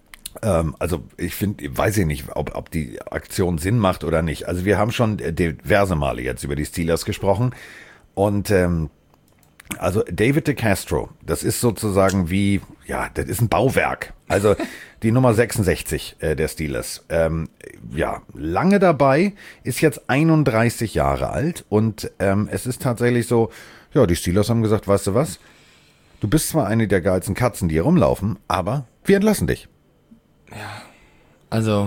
S3: ähm, also ich finde, weiß ich nicht, ob, ob die Aktion Sinn macht oder nicht. Also wir haben schon diverse Male jetzt über die Steelers gesprochen und ähm, Also David DeCastro, das ist sozusagen wie, ja, das ist ein Bauwerk. Also die Nummer sechsundsechzig äh, der Steelers. Ähm, ja, lange dabei, ist jetzt einunddreißig Jahre alt und ähm, es ist tatsächlich so, ja, die Steelers haben gesagt, weißt du was, du bist zwar eine der geilsten Katzen, die hier rumlaufen, aber wir entlassen dich.
S4: Also,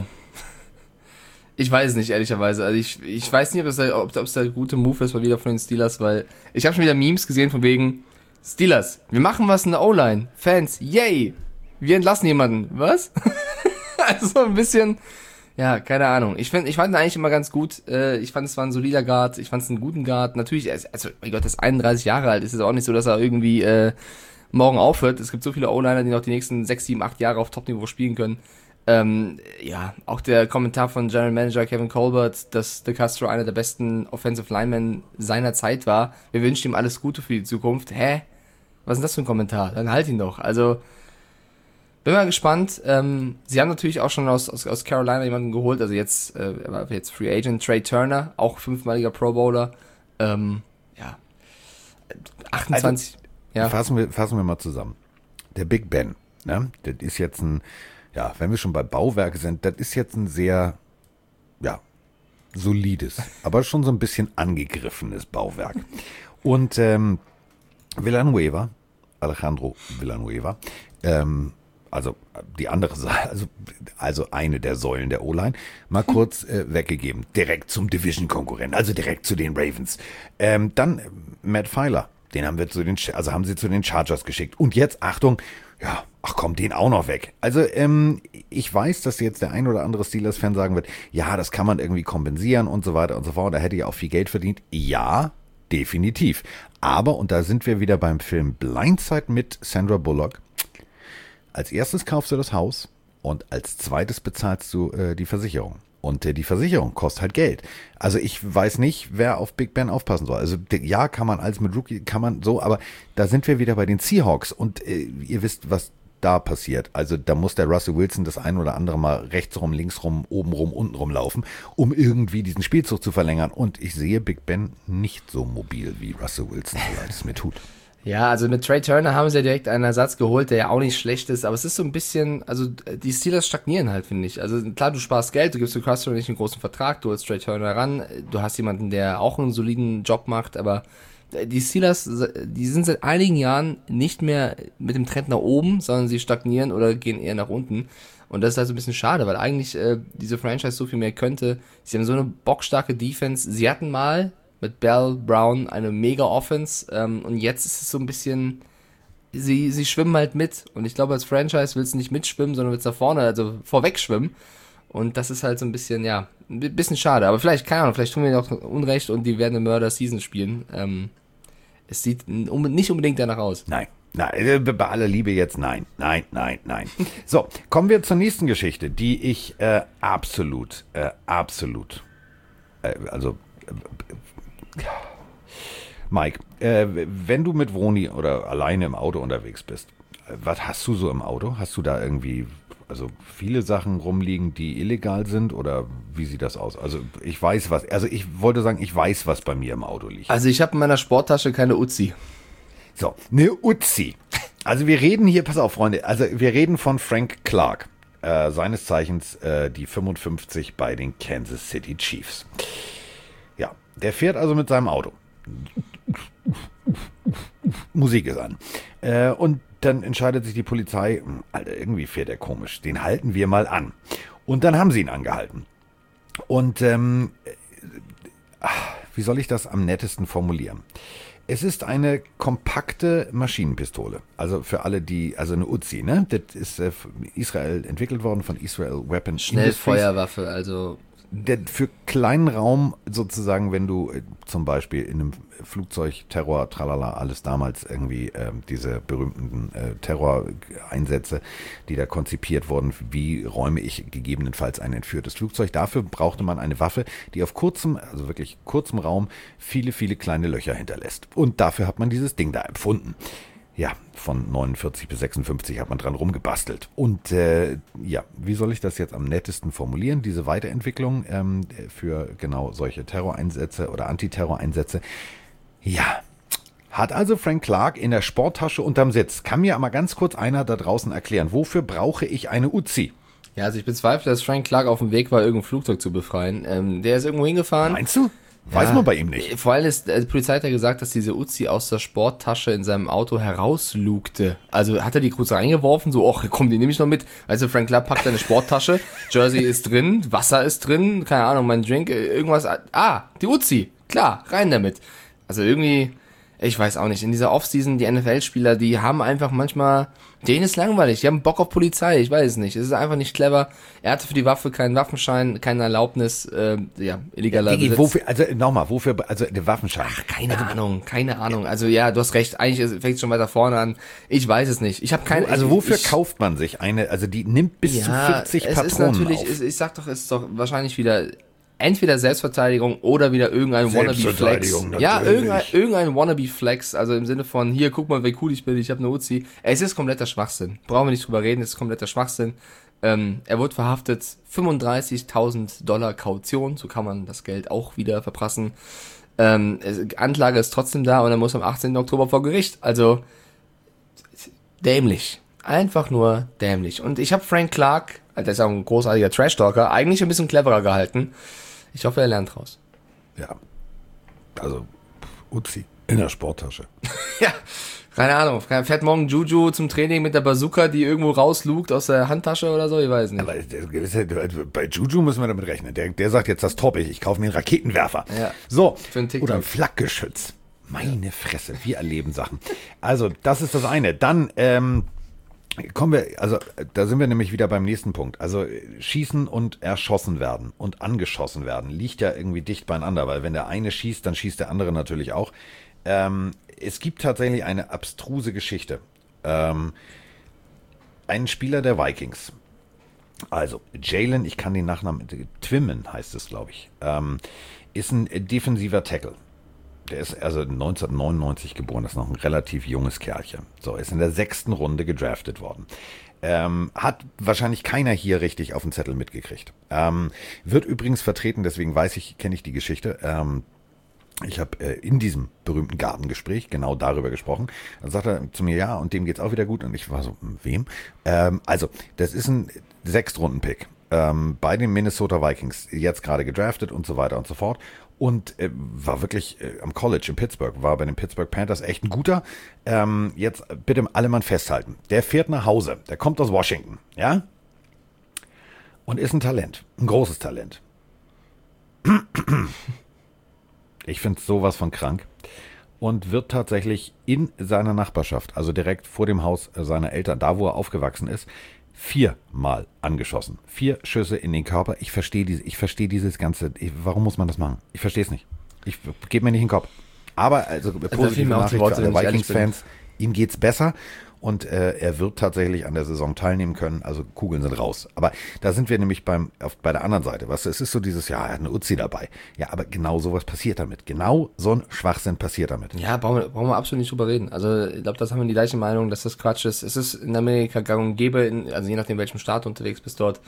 S4: ich weiß es nicht, ehrlicherweise. Also ich, ich weiß nicht, ob es der, ob, ob es der gute Move ist, mal wieder von den Steelers, weil ich habe schon wieder Memes gesehen von wegen Steelers, wir machen was in der O-Line. Fans, yay! Wir entlassen jemanden. Was? Also so ein bisschen, ja, keine Ahnung. Ich find, ich fand ihn eigentlich immer ganz gut. Ich fand, es war ein solider Guard. Ich fand es einen guten Guard. Natürlich, also, mein Gott, das ist einunddreißig Jahre alt. Es ist auch nicht so, dass er irgendwie äh, morgen aufhört. Es gibt so viele O-Liner, die noch die nächsten sechs, sieben, acht Jahre auf Top-Niveau spielen können. Ähm, ja, auch der Kommentar von General Manager Kevin Colbert, dass DeCastro einer der besten Offensive Linemen seiner Zeit war. Wir wünschen ihm alles Gute für die Zukunft. Hä? Was ist denn das für ein Kommentar? Dann halt ihn doch. Also, bin mal gespannt. Ähm, sie haben natürlich auch schon aus, aus, aus Carolina jemanden geholt. Also jetzt, äh, er war jetzt Free Agent, Trey Turner, auch fünfmaliger Pro Bowler. Ähm, ja. achtundzwanzig.
S3: Also,
S4: ja.
S3: Fassen wir, fassen wir mal zusammen. Der Big Ben, ne? Das ist jetzt ein, ja, wenn wir schon bei Bauwerke sind, das ist jetzt ein sehr, ja, solides, aber schon so ein bisschen angegriffenes Bauwerk. Und ähm, Villanueva, Alejandro Villanueva, ähm, also die andere Seite, also, also eine der Säulen der O-Line, mal kurz äh, weggegeben, direkt zum Division-Konkurrenten, also direkt zu den Ravens. Ähm, dann Matt Feiler, den haben wir zu den, also haben sie zu den Chargers geschickt. Und jetzt, Achtung, ja, ach komm, den auch noch weg. Also ähm, ich weiß, dass jetzt der ein oder andere Steelers-Fan sagen wird, ja, das kann man irgendwie kompensieren und so weiter und so fort. Da hätte ja auch viel Geld verdient. Ja, definitiv. Aber, und da sind wir wieder beim Film Blindside mit Sandra Bullock, als erstes kaufst du das Haus und als zweites bezahlst du äh, die Versicherung. Und äh, die Versicherung kostet halt Geld. Also ich weiß nicht, wer auf Big Ben aufpassen soll. Also ja, kann man als mit Rookie, kann man so, aber da sind wir wieder bei den Seahawks. Und äh, ihr wisst, was da passiert. Also da muss der Russell Wilson das ein oder andere Mal rechts rum, links rum, oben rum, unten rum laufen, um irgendwie diesen Spielzug zu verlängern. Und ich sehe Big Ben nicht so mobil wie Russell Wilson, so leid es mir tut.
S4: Ja, also mit Trey Turner haben sie ja direkt einen Ersatz geholt, der ja auch nicht schlecht ist, aber es ist so ein bisschen, also die Steelers stagnieren halt, finde ich. Also klar, du sparst Geld, du gibst DeCastro nicht einen großen Vertrag, du holst Trey Turner ran, du hast jemanden, der auch einen soliden Job macht, aber die Steelers, die sind seit einigen Jahren nicht mehr mit dem Trend nach oben, sondern sie stagnieren oder gehen eher nach unten. Und das ist halt so ein bisschen schade, weil eigentlich äh, diese Franchise so viel mehr könnte. Sie haben so eine bockstarke Defense. Sie hatten mal mit Bell, Brown eine mega Offense ähm, und jetzt ist es so ein bisschen, sie, sie schwimmen halt mit und ich glaube als Franchise willst du nicht mitschwimmen, sondern willst da vorne, also vorweg schwimmen und das ist halt so ein bisschen, ja, ein bisschen schade, aber vielleicht, keine Ahnung, vielleicht tun wir noch Unrecht und die werden eine Murder-Season spielen. Ähm, es sieht nicht unbedingt danach aus.
S3: Nein. Nein, bei aller Liebe jetzt nein, nein, nein, nein. So, kommen wir zur nächsten Geschichte, die ich äh, absolut, äh, absolut, äh, also äh, Mike, äh, wenn du mit Vroni oder alleine im Auto unterwegs bist, was hast du so im Auto? Hast du da irgendwie, also viele Sachen rumliegen, die illegal sind oder wie sieht das aus? Also ich weiß was, also ich wollte sagen, ich weiß, was bei mir im Auto liegt.
S4: Also ich habe in meiner Sporttasche keine Uzi.
S3: So, eine Uzi. Also wir reden hier, pass auf Freunde, also wir reden von Frank Clark, äh, seines Zeichens äh, die fünfundfünfzig bei den Kansas City Chiefs. Ja, der fährt also mit seinem Auto. Musik ist an. Äh, und dann entscheidet sich die Polizei, Alter, irgendwie fährt er komisch, den halten wir mal an. Und dann haben sie ihn angehalten. Und ähm, wie soll ich das am nettesten formulieren? Es ist eine kompakte Maschinenpistole. Also für alle, die, also eine Uzi, ne? Das ist äh, Israel entwickelt worden von Israel Weapon
S4: Schnellfeuerwaffe, also
S3: der für kleinen Raum sozusagen, wenn du äh, zum Beispiel in einem Flugzeug, Terror, tralala, alles damals irgendwie äh, diese berühmten äh, Terroreinsätze, die da konzipiert wurden, wie räume ich gegebenenfalls ein entführtes Flugzeug. Dafür brauchte man eine Waffe, die auf kurzem, also wirklich kurzem Raum viele, viele kleine Löcher hinterlässt. Und dafür hat man dieses Ding da empfunden. Ja, von neunundvierzig bis sechsundfünfzig hat man dran rumgebastelt. Und äh, ja, wie soll ich das jetzt am nettesten formulieren? Diese Weiterentwicklung ähm, für genau solche Terroreinsätze oder Antiterroreinsätze. Ja, hat also Frank Clark in der Sporttasche unterm Sitz. Kann mir aber ganz kurz einer da draußen erklären, wofür brauche ich eine Uzi?
S4: Ja, also ich bezweifle, dass Frank Clark auf dem Weg war, irgendein Flugzeug zu befreien. Ähm, der ist irgendwo hingefahren.
S3: Meinst du? Weiß
S4: Ja,
S3: man bei ihm nicht.
S4: Vor allem ist, äh, die Polizei hat ja gesagt, dass diese Uzi aus der Sporttasche in seinem Auto herauslugte. Also hat er die kurz reingeworfen, so, ach komm, die nehme ich noch mit. Weißt du, Frank Clark packt seine Sporttasche, Jersey ist drin, Wasser ist drin, keine Ahnung, mein Drink, äh, irgendwas. Ah, die Uzi, klar, rein damit. Also irgendwie, ich weiß auch nicht, in dieser Offseason, die N F L-Spieler, die haben einfach manchmal, denen ist langweilig, die haben Bock auf Polizei, ich weiß es nicht. Es ist einfach nicht clever. Er hatte für die Waffe keinen Waffenschein, keine Erlaubnis, äh, ja, illegaler
S3: Digi,
S4: Besitz.
S3: wofür, also nochmal, wofür, also der Waffenschein.
S4: Ach, keine Ahnung, keine Ahnung. Also ja, du hast recht, eigentlich fängt es schon weiter vorne an. Ich weiß es nicht. Ich habe keine
S3: Also
S4: ich,
S3: wofür
S4: ich,
S3: kauft man sich eine, also die nimmt bis
S4: ja,
S3: zu vierzig
S4: es
S3: Patronen
S4: ist natürlich,
S3: auf.
S4: Ich, ich sag doch, es ist doch wahrscheinlich wieder entweder Selbstverteidigung oder wieder irgendein Wannabe-Flex.
S3: Selbstverteidigung,
S4: Ja,
S3: natürlich.
S4: irgendein, irgendein Wannabe-Flex, also im Sinne von, hier, guck mal, wie cool ich bin, ich habe eine Uzi. Es ist kompletter Schwachsinn. Brauchen wir nicht drüber reden, es ist kompletter Schwachsinn. Ähm, er wurde verhaftet, fünfunddreißigtausend Dollar Kaution, so kann man das Geld auch wieder verprassen. Ähm, es, Anklage ist trotzdem da und er muss am achtzehnten Oktober vor Gericht. Also, dämlich. Einfach nur dämlich. Und ich habe Frank Clark, der ist auch ein großartiger Trash-Talker, eigentlich ein bisschen cleverer gehalten. Ich hoffe, er lernt raus.
S3: Ja, also Uzi in der Sporttasche.
S4: Ja, keine Ahnung. Fährt morgen Juju zum Training mit der Bazooka, die irgendwo rauslugt aus der Handtasche oder so? Ich weiß nicht.
S3: Aber bei Juju müssen wir damit rechnen. Der, der sagt jetzt, das topp ich, ich kaufe mir einen Raketenwerfer.
S4: Ja.
S3: So,
S4: Für einen TikTok.
S3: oder ein Flakgeschütz. Meine Fresse, wir erleben Sachen. Also, das ist das eine. Dann, ähm, kommen wir, also da sind wir nämlich wieder beim nächsten Punkt. Also schießen und erschossen werden und angeschossen werden liegt ja irgendwie dicht beieinander, weil wenn der eine schießt, dann schießt der andere natürlich auch. Ähm, es gibt tatsächlich eine abstruse Geschichte. Ähm, ein Spieler der Vikings, also Jalen, ich kann den Nachnamen, Twimmen heißt es, glaube ich, ähm, ist ein defensiver Tackle. Der ist also neunzehnhundertneunundneunzig geboren, das ist noch ein relativ junges Kerlchen. So, ist in der sechsten Runde gedraftet worden. Ähm, hat wahrscheinlich keiner hier richtig auf den Zettel mitgekriegt. Ähm, wird übrigens vertreten, deswegen weiß ich, kenne ich die Geschichte. Ähm, ich habe äh, in diesem berühmten Gartengespräch genau darüber gesprochen. Dann sagt er zu mir, ja, und dem geht's auch wieder gut. Und ich war so, wem? Ähm, also, das ist ein Sechstrunden-Pick ähm, bei den Minnesota Vikings, jetzt gerade gedraftet und so weiter und so fort. Und äh, war wirklich äh, am College in Pittsburgh, war bei den Pittsburgh Panthers echt ein guter. Ähm, jetzt bitte alle mal festhalten. Der fährt nach Hause, der kommt aus Washington, ja? Und ist ein Talent, ein großes Talent. Ich finde sowas von krank. Und wird tatsächlich in seiner Nachbarschaft, also direkt vor dem Haus seiner Eltern, da wo er aufgewachsen ist, viermal angeschossen. Vier Schüsse in den Körper. Ich verstehe diese, ich verstehe dieses ganze, ich, warum muss man das machen? Ich verstehe es nicht. Ich gebe mir nicht in den Kopf. Aber, also, positive Nachricht für alle Vikings-Fans, ihm geht's besser und äh, er wird tatsächlich an der Saison teilnehmen können, also Kugeln sind raus. Aber da sind wir nämlich beim auf, bei der anderen Seite. Was, es ist so dieses, ja, er hat eine Uzi dabei. Ja, aber genau sowas passiert damit. Genau so ein Schwachsinn passiert damit.
S4: Ja, brauchen wir, brauchen wir absolut nicht drüber reden. Also ich glaube, das haben wir die gleiche Meinung, dass das Quatsch ist. Es ist in Amerika gang und gäbe, in, also je nachdem, welchem Staat unterwegs bist dort.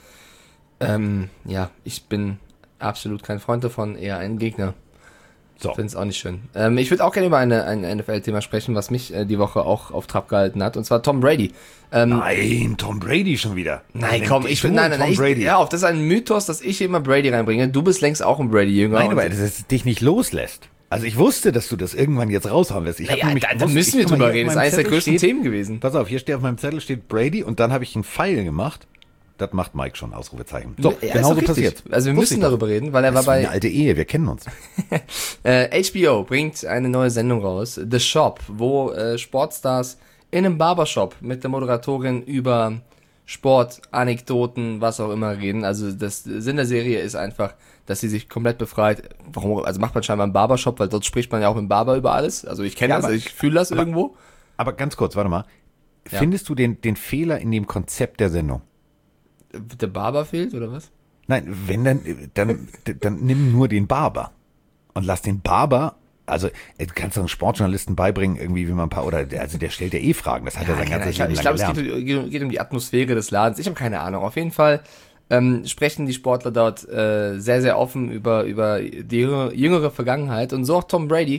S4: Ähm, ja, ich bin absolut kein Freund davon, eher ein Gegner.
S3: So.
S4: Finde es auch nicht schön. Ähm, ich würde auch gerne über eine, ein N F L-Thema sprechen, was mich äh, die Woche auch auf Trab gehalten hat, und zwar Tom Brady. Ähm,
S3: Nein, Tom Brady schon wieder.
S4: Nein, komm, ich bin, nein, nein,
S3: Tom
S4: nein, ich,
S3: Brady.
S4: ja, auf, das ist ein Mythos, dass ich immer Brady reinbringe. Du bist längst auch ein Brady-Jünger.
S3: Nein,
S4: und-
S3: aber dass es dich nicht loslässt. Also ich wusste, dass du das irgendwann jetzt raushauen wirst. Ich hab
S4: ja,
S3: nämlich
S4: da, da
S3: gewusst,
S4: müssen wir
S3: ich- guck mal,
S4: drüber
S3: hier
S4: reden.
S3: auf
S4: Das ist eines der
S3: meinem
S4: größten
S3: Zettel
S4: Themen gewesen.
S3: Pass auf, hier steht auf meinem Zettel steht Brady und dann habe ich einen Pfeil gemacht. Das macht Mike schon, Ausrufezeichen. So,
S4: Ja,
S3: genau
S4: ist
S3: so
S4: doch richtig.
S3: passiert.
S4: Also wir
S3: Wusste
S4: müssen
S3: ich doch.
S4: darüber reden, weil er war
S3: Das ist wie
S4: bei
S3: eine alte Ehe, wir kennen uns.
S4: äh, H B O bringt eine neue Sendung raus, The Shop, wo äh, Sportstars in einem Barbershop mit der Moderatorin über Sport, Anekdoten, was auch immer reden. Also das Sinn der Serie ist einfach, dass sie sich komplett befreit. Warum? Also macht man scheinbar einen Barbershop, weil dort spricht man ja auch mit dem Barber über alles. Also ich kenne
S3: Ja,
S4: das,
S3: aber-
S4: ich fühle das
S3: aber-
S4: irgendwo.
S3: Aber ganz kurz, warte mal.
S4: Ja.
S3: Findest du den, den Fehler in dem Konzept der Sendung?
S4: Der Barber fehlt, oder was?
S3: Nein, wenn dann, dann, dann nimm nur den Barber und lass den Barber, also du kannst doch einem Sportjournalisten beibringen, irgendwie, wie man ein paar, oder der, also der stellt ja eh Fragen, das hat er sein
S4: Ja,
S3: ganzes
S4: ich
S3: Leben
S4: ich
S3: lang
S4: glaube, es
S3: gelernt.
S4: geht, geht um die Atmosphäre des Ladens. Ich habe keine Ahnung. Auf jeden Fall ähm, sprechen die Sportler dort äh, sehr, sehr offen über, über die jüngere, jüngere Vergangenheit. Und so auch Tom Brady,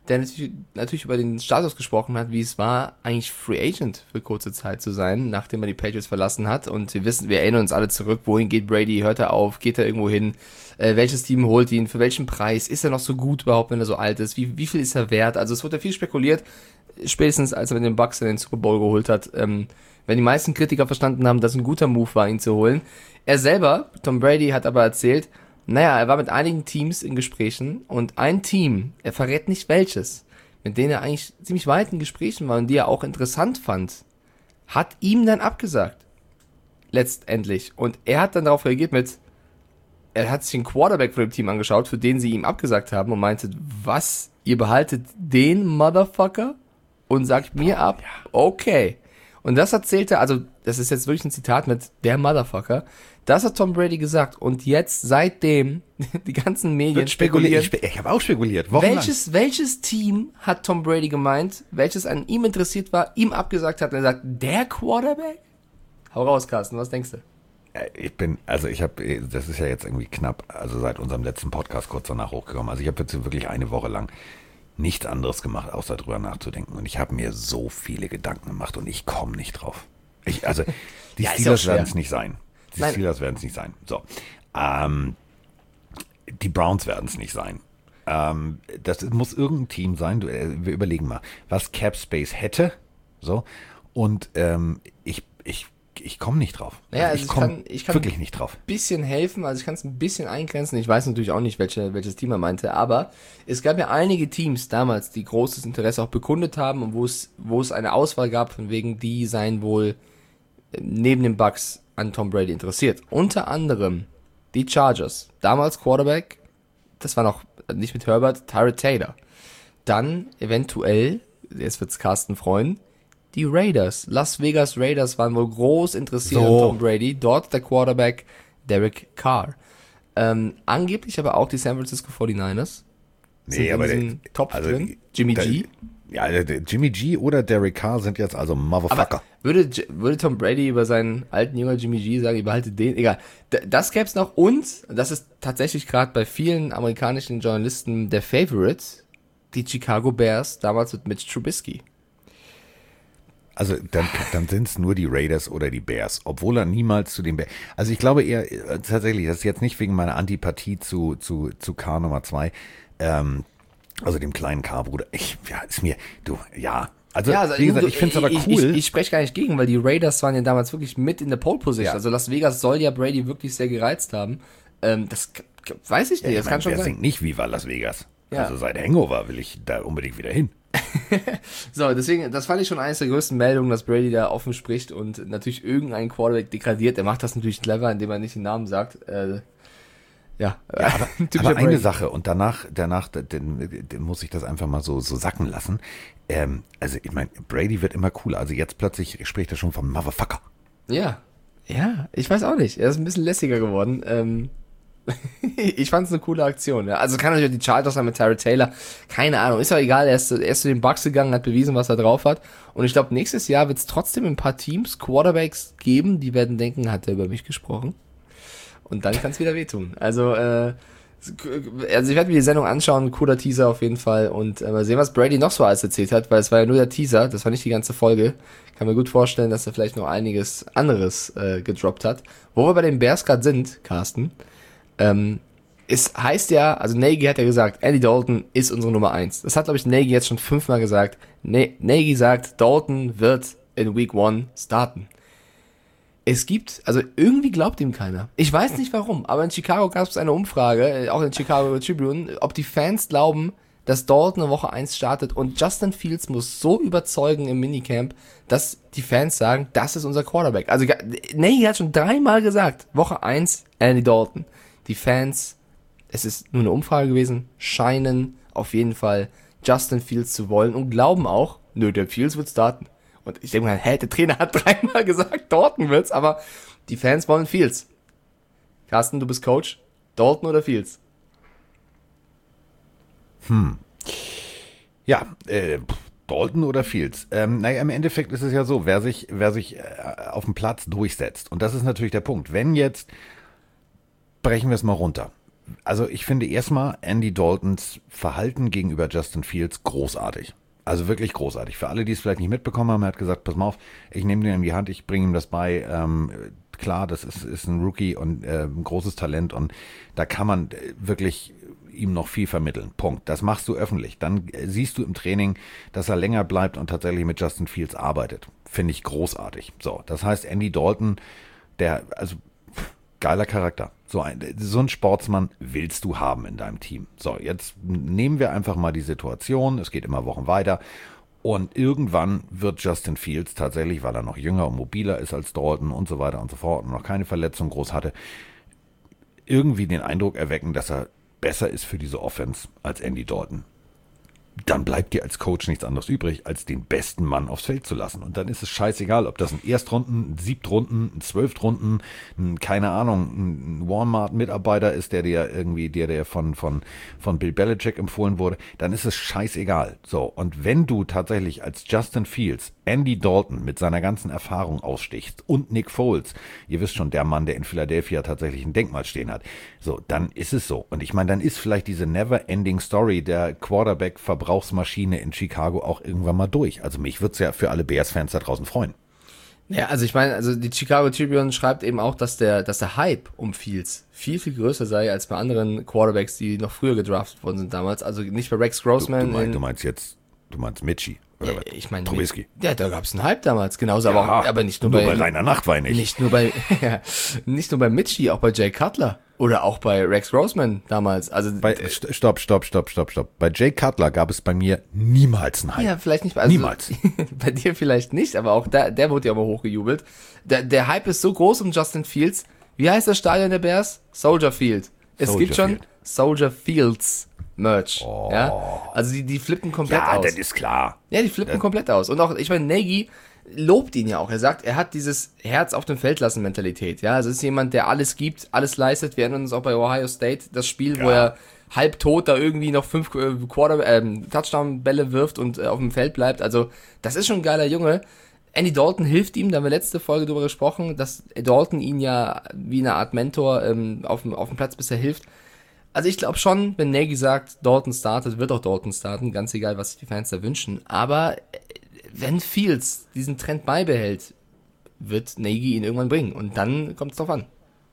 S4: der natürlich, natürlich über den Status gesprochen hat, wie es war, eigentlich Free Agent für kurze Zeit zu sein, nachdem er die Patriots verlassen hat. Und wir wissen, wir erinnern uns alle zurück, wohin geht Brady, hört er auf, geht er irgendwo hin, äh, welches Team holt ihn, für welchen Preis, ist er noch so gut überhaupt, wenn er so alt ist, wie, wie viel ist er wert? Also es wurde ja viel spekuliert, spätestens als er mit den Bucks in den Super Bowl geholt hat, ähm, wenn die meisten Kritiker verstanden haben, dass es ein guter Move war, ihn zu holen. Er selber, Tom Brady, hat aber erzählt, naja, er war mit einigen Teams in Gesprächen und ein Team, er verrät nicht welches, mit denen er eigentlich ziemlich weit in Gesprächen war und die er auch interessant fand, hat ihm dann abgesagt. Letztendlich. Und er hat dann darauf reagiert mit, er hat sich den Quarterback von dem Team angeschaut, für den sie ihm abgesagt haben und meinte, was, ihr behaltet den Motherfucker und sagt mir ab? Okay. Und das erzählte, also das ist jetzt wirklich ein Zitat mit der Motherfucker, das hat Tom Brady gesagt und jetzt seitdem die ganzen Medien spekulieren.
S3: Ich, ich habe auch spekuliert, wochenlang.
S4: Welches, welches Team hat Tom Brady gemeint, welches an ihm interessiert war, ihm abgesagt hat und er sagt, der Quarterback? Hau raus, Carsten, was denkst du?
S3: Ich bin, also ich habe, das ist ja jetzt irgendwie knapp, also seit unserem letzten Podcast kurz danach hochgekommen. Also ich habe jetzt wirklich eine Woche lang nichts anderes gemacht, außer drüber nachzudenken. Und ich habe mir so viele Gedanken gemacht und ich komme nicht drauf. Ich, also die
S4: Ja, ist
S3: Steelers
S4: auch schwer.
S3: werden es nicht sein. Die
S4: Nein.
S3: Steelers werden es nicht sein. So, ähm, die Browns werden es nicht sein. Ähm, das muss irgendein Team sein. Du, äh, wir überlegen mal, was Cap Space hätte. So und ähm, ich, ich, ich komme nicht drauf.
S4: Naja, also
S3: ich
S4: ich
S3: komme
S4: kann- ich kann-
S3: wirklich nicht drauf.
S4: Bisschen helfen, also ich kann es ein bisschen eingrenzen. Ich weiß natürlich auch nicht, welche, welches Team er meinte, aber es gab ja einige Teams damals, die großes Interesse auch bekundet haben und wo es, wo es eine Auswahl gab, von wegen die seien wohl äh, neben den Bucks an Tom Brady interessiert. Unter anderem die Chargers, damals Quarterback, das war noch nicht mit Herbert, Tyrod Taylor. Dann eventuell, jetzt wird's Carsten freuen, die Raiders, Las Vegas Raiders waren wohl groß interessiert
S3: So.
S4: an Tom Brady. Dort der Quarterback Derek Carr. Ähm, angeblich aber auch die San Francisco forty-niners. Sind in diesem Topf
S3: also,
S4: drin. Jimmy
S3: da-
S4: G.
S3: Ja, der- der Jimmy G oder Derek Carr sind jetzt also Motherfucker.
S4: Aber würde, J- würde Tom Brady über seinen alten Jünger Jimmy G sagen, ihr behaltet den? Egal. D- Das gäb's noch. Und, das ist tatsächlich gerade bei vielen amerikanischen Journalisten der Favorite, die Chicago Bears, damals mit Mitch Trubisky.
S3: Also dann, dann sind es nur die Raiders oder die Bears, obwohl er niemals zu den Bears. Also ich glaube eher, äh, tatsächlich, das ist jetzt nicht wegen meiner Antipathie zu, zu, zu K Nummer zwei, ähm, also dem kleinen K-Bruder. Ich, ja, ist mir, du, ja. Also,
S4: Ja, also,
S3: wie gesagt,
S4: du-
S3: ich finde es aber
S4: ich,
S3: cool.
S4: Ich, ich spreche gar nicht gegen, weil die Raiders waren ja damals wirklich mit in der Pole Position.
S3: Ja.
S4: Also Las Vegas soll ja Brady wirklich sehr gereizt haben. Ähm, das k- k- weiß ich nicht,
S3: ich
S4: das
S3: meine,
S4: kann schon
S3: wer
S4: sein.
S3: singt nicht Viva Las Vegas?
S4: Ja.
S3: Also seit Hangover will ich da unbedingt wieder hin.
S4: So, deswegen, das fand ich schon eines der größten Meldungen, dass Brady da offen spricht und natürlich irgendeinen Quarterback degradiert. Er macht das natürlich clever, indem er nicht den Namen sagt. Äh, ja,
S3: Aber,
S4: typischer
S3: aber eine
S4: Brady.
S3: Sache, und danach, danach, den, den muss ich das einfach mal so, so sacken lassen. Ähm, also ich meine, Brady wird immer cooler. Also jetzt plötzlich spricht er schon vom Motherfucker.
S4: Ja, ja, ich weiß auch nicht. Er ist ein bisschen lässiger geworden. Ähm, ich fand es eine coole Aktion. Ja. Also kann natürlich die Chargers sein mit Tyrod Taylor. Keine Ahnung, ist doch egal. Er ist, er ist zu den Bucks gegangen, hat bewiesen, was er drauf hat. Und ich glaube, nächstes Jahr wird es trotzdem ein paar Teams, Quarterbacks geben, die werden denken, hat er über mich gesprochen? Und dann kann es wieder wehtun. Also, äh, also ich werde mir die Sendung anschauen, cooler Teaser auf jeden Fall und äh, mal sehen, was Brady noch so alles erzählt hat, weil es war ja nur der Teaser, das war nicht die ganze Folge. Kann mir gut vorstellen, dass er vielleicht noch einiges anderes äh, gedroppt hat. Wo wir bei den Bears gerade sind, Carsten, ähm, es heißt ja, also Nagy hat ja gesagt, Andy Dalton ist unsere Nummer eins. Das hat, glaube ich, Nagy jetzt schon fünfmal gesagt. Ne- Nagy sagt, Dalton wird in Week One starten. Es gibt, also irgendwie glaubt ihm keiner. Ich weiß nicht warum, aber in Chicago gab es eine Umfrage, äh, auch in Chicago Tribune, ob die Fans glauben, dass Dalton in Woche eins startet und Justin Fields muss so überzeugen im Minicamp, dass die Fans sagen, das ist unser Quarterback. Also Nagy hat schon dreimal gesagt, Woche eins Andy Dalton. Die Fans, es ist nur eine Umfrage gewesen, scheinen auf jeden Fall Justin Fields zu wollen und glauben auch, nö, der Fields wird starten. Und ich denke mir, hä, der Trainer hat dreimal gesagt, Dalton wird's, aber die Fans wollen Fields. Carsten, du bist Coach. Dalton oder Fields?
S3: Ja, äh, Dalton oder Fields. Ähm, naja, im Endeffekt ist es ja so, wer sich, wer sich äh, auf dem Platz durchsetzt. Und das ist natürlich der Punkt. Wenn jetzt, brechen wir es mal runter, also ich finde erstmal Andy Daltons Verhalten gegenüber Justin Fields großartig. Also wirklich großartig. Für alle, die es vielleicht nicht mitbekommen haben, er hat gesagt, pass mal auf, ich nehme den in die Hand, ich bringe ihm das bei. Ähm, klar, das ist, ist ein Rookie und äh, ein großes Talent und da kann man wirklich ihm noch viel vermitteln. Punkt. Das machst du öffentlich. Dann siehst du im Training, dass er länger bleibt und tatsächlich mit Justin Fields arbeitet. Finde ich großartig. So, das heißt, Andy Dalton, der, also geiler Charakter. So ein, so ein Sportsmann willst du haben in deinem Team. So, jetzt nehmen wir einfach mal die Situation. Es geht immer Wochen weiter. Und irgendwann wird Justin Fields tatsächlich, weil er noch jünger und mobiler ist als Dalton und so weiter und so fort und noch keine Verletzung groß hatte, irgendwie den Eindruck erwecken, dass er besser ist für diese Offense als Andy Dalton. Dann bleibt dir als Coach nichts anderes übrig, als den besten Mann aufs Feld zu lassen. Und dann ist es scheißegal, ob das ein Erstrunden, ein Siebtrunden, ein Zwölftrunden, ein, keine Ahnung, ein Walmart-Mitarbeiter ist, der dir irgendwie, der der von, von, von Bill Belichick empfohlen wurde, dann ist es scheißegal. So. Und wenn du tatsächlich als Justin Fields Andy Dalton mit seiner ganzen Erfahrung ausstichst und Nick Foles, ihr wisst schon, der Mann, der in Philadelphia tatsächlich ein Denkmal stehen hat, so, dann ist es so. Und ich meine, dann ist vielleicht diese never-ending Story der Quarterback-Verbrauchsmaschine in Chicago auch irgendwann mal durch. Also mich würde es ja für alle Bears-Fans da draußen freuen.
S4: Ja, also ich meine, also die Chicago Tribune schreibt eben auch, dass der, dass der Hype um Fields viel, viel größer sei als bei anderen Quarterbacks, die noch früher gedraftet worden sind damals. Also nicht bei Rex Grossman.
S3: Du, du, meinst,
S4: in,
S3: du meinst jetzt, du meinst Mitchie. Oder was?
S4: Ich meine,
S3: Trubisky.
S4: Ja, da gab es einen Hype damals, genauso,
S3: Ja,
S4: aber, auch, aber nicht nur,
S3: nur
S4: bei,
S3: bei Rainer Nachtwein nicht.
S4: Nicht nur bei, ja, nicht nur bei Mitchie, auch bei Jay Cutler oder auch bei Rex Grossman damals. Also
S3: bei, stopp, stopp, stopp, stopp, stopp. Bei Jay Cutler gab es bei mir niemals einen Hype.
S4: Ja, vielleicht nicht bei, also,
S3: niemals.
S4: Bei dir vielleicht nicht, aber auch da, der wurde ja immer hochgejubelt. Der, der Hype ist so groß um Justin Fields. Wie heißt das Stadion der Bears? Soldier Field. Es
S3: Soldier
S4: gibt schon
S3: Field.
S4: Soldier Fields Merch.
S3: Oh.
S4: Ja, also die, die flippen komplett
S3: Ja,
S4: aus.
S3: das ist klar.
S4: Ja, die flippen
S3: Das-
S4: komplett aus. Und auch, ich meine, Nagy lobt ihn ja auch. Er sagt, er hat dieses Herz auf dem Feld lassen Mentalität. Ja, also es ist jemand, der alles gibt, alles leistet. Wir erinnern uns auch bei Ohio State, das Spiel, wo
S3: Ja.
S4: er halb tot da irgendwie noch fünf äh, Quarter, ähm, Touchdown-Bälle wirft und äh, auf dem Feld bleibt. Also das ist schon ein geiler Junge. Andy Dalton hilft ihm, da haben wir letzte Folge drüber gesprochen, dass Dalton ihn ja wie eine Art Mentor ähm, auf, dem, auf dem Platz bisher hilft. Also ich glaube schon, wenn Nagy sagt, Dalton startet, wird auch Dalton starten, ganz egal, was sich die Fans da wünschen. Aber äh, wenn Fields diesen Trend beibehält, wird Nagy ihn irgendwann bringen. Und dann kommt es drauf an.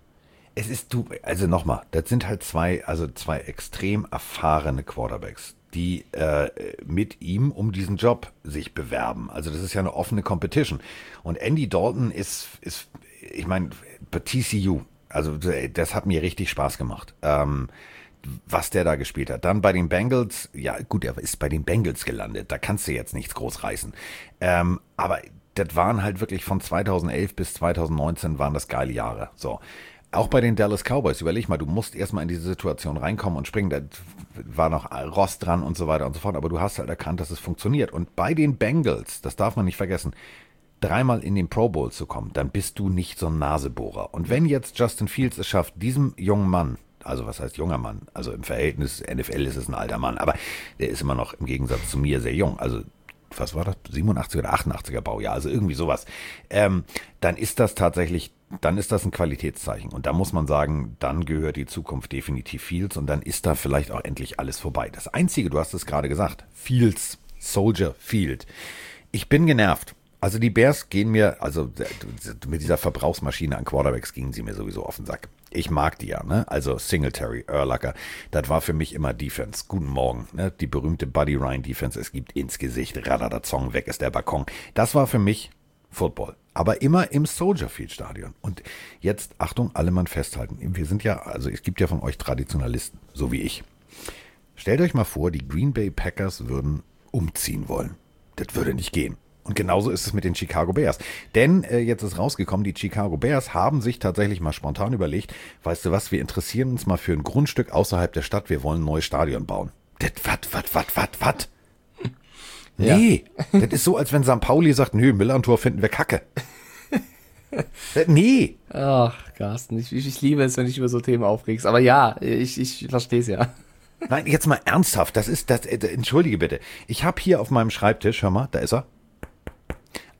S3: Es ist du, also nochmal, das sind halt zwei, also zwei extrem erfahrene Quarterbacks, die äh, mit ihm um diesen Job sich bewerben. Also das ist ja eine offene Competition. Und Andy Dalton ist, ist, ich meine, bei T C U, also das hat mir richtig Spaß gemacht. Ähm, was der da gespielt hat. Dann bei den Bengals, ja gut, er ist bei den Bengals gelandet, da kannst du jetzt nichts groß reißen. Ähm, aber das waren halt wirklich von zweitausendelf bis zweitausendneunzehn waren das geile Jahre. So. Auch bei den Dallas Cowboys, überleg mal, du musst erstmal in diese Situation reinkommen und springen, da war noch Rost dran und so weiter und so fort, aber du hast halt erkannt, dass es funktioniert. Und bei den Bengals, das darf man nicht vergessen, dreimal in den Pro Bowl zu kommen, dann bist du nicht so ein Nasebohrer. Und wenn jetzt Justin Fields es schafft, diesem jungen Mann, also was heißt junger Mann, also im Verhältnis N F L ist es ein alter Mann, aber der ist immer noch im Gegensatz zu mir sehr jung, also was war das, siebenundachtziger oder achtundachtziger Baujahr, also irgendwie sowas, ähm, dann ist das tatsächlich, dann ist das ein Qualitätszeichen und da muss man sagen, dann gehört die Zukunft definitiv Fields und dann ist da vielleicht auch endlich alles vorbei. Das Einzige, du hast es gerade gesagt, Fields, Soldier Field. Ich bin genervt. Also die Bears gehen mir, also mit dieser Verbrauchsmaschine an Quarterbacks gingen sie mir sowieso auf den Sack. Ich mag die ja, ne? Also Singletary, Urlacher, das war für mich immer Defense. Guten Morgen, ne? Die berühmte Buddy Ryan Defense, es gibt ins Gesicht, Radadazong, weg ist der Balkon. Das war für mich Football, aber immer im Soldier Field Stadion. Und jetzt, Achtung, alle Mann festhalten. Wir sind ja, also es gibt ja von euch Traditionalisten, so wie ich. Stellt euch mal vor, die Green Bay Packers würden umziehen wollen. Das würde nicht gehen. Und genauso ist es mit den Chicago Bears. Denn äh, jetzt ist rausgekommen, die Chicago Bears haben sich tatsächlich mal spontan überlegt, weißt du was, wir interessieren uns mal für ein Grundstück außerhalb der Stadt, wir wollen ein neues Stadion bauen. Das, wat, wat, wat, wat, wat? Nee, ja. Das ist so, als wenn Sankt Pauli sagt, nö, Millantor finden wir kacke. Das, nee.
S4: Ach, Carsten, ich, ich liebe es, wenn ich über so Themen aufregst. Aber ja, ich, ich verstehe es ja.
S3: Nein, jetzt mal ernsthaft, das ist, das, äh, entschuldige bitte. Ich habe hier auf meinem Schreibtisch, hör mal, da ist er.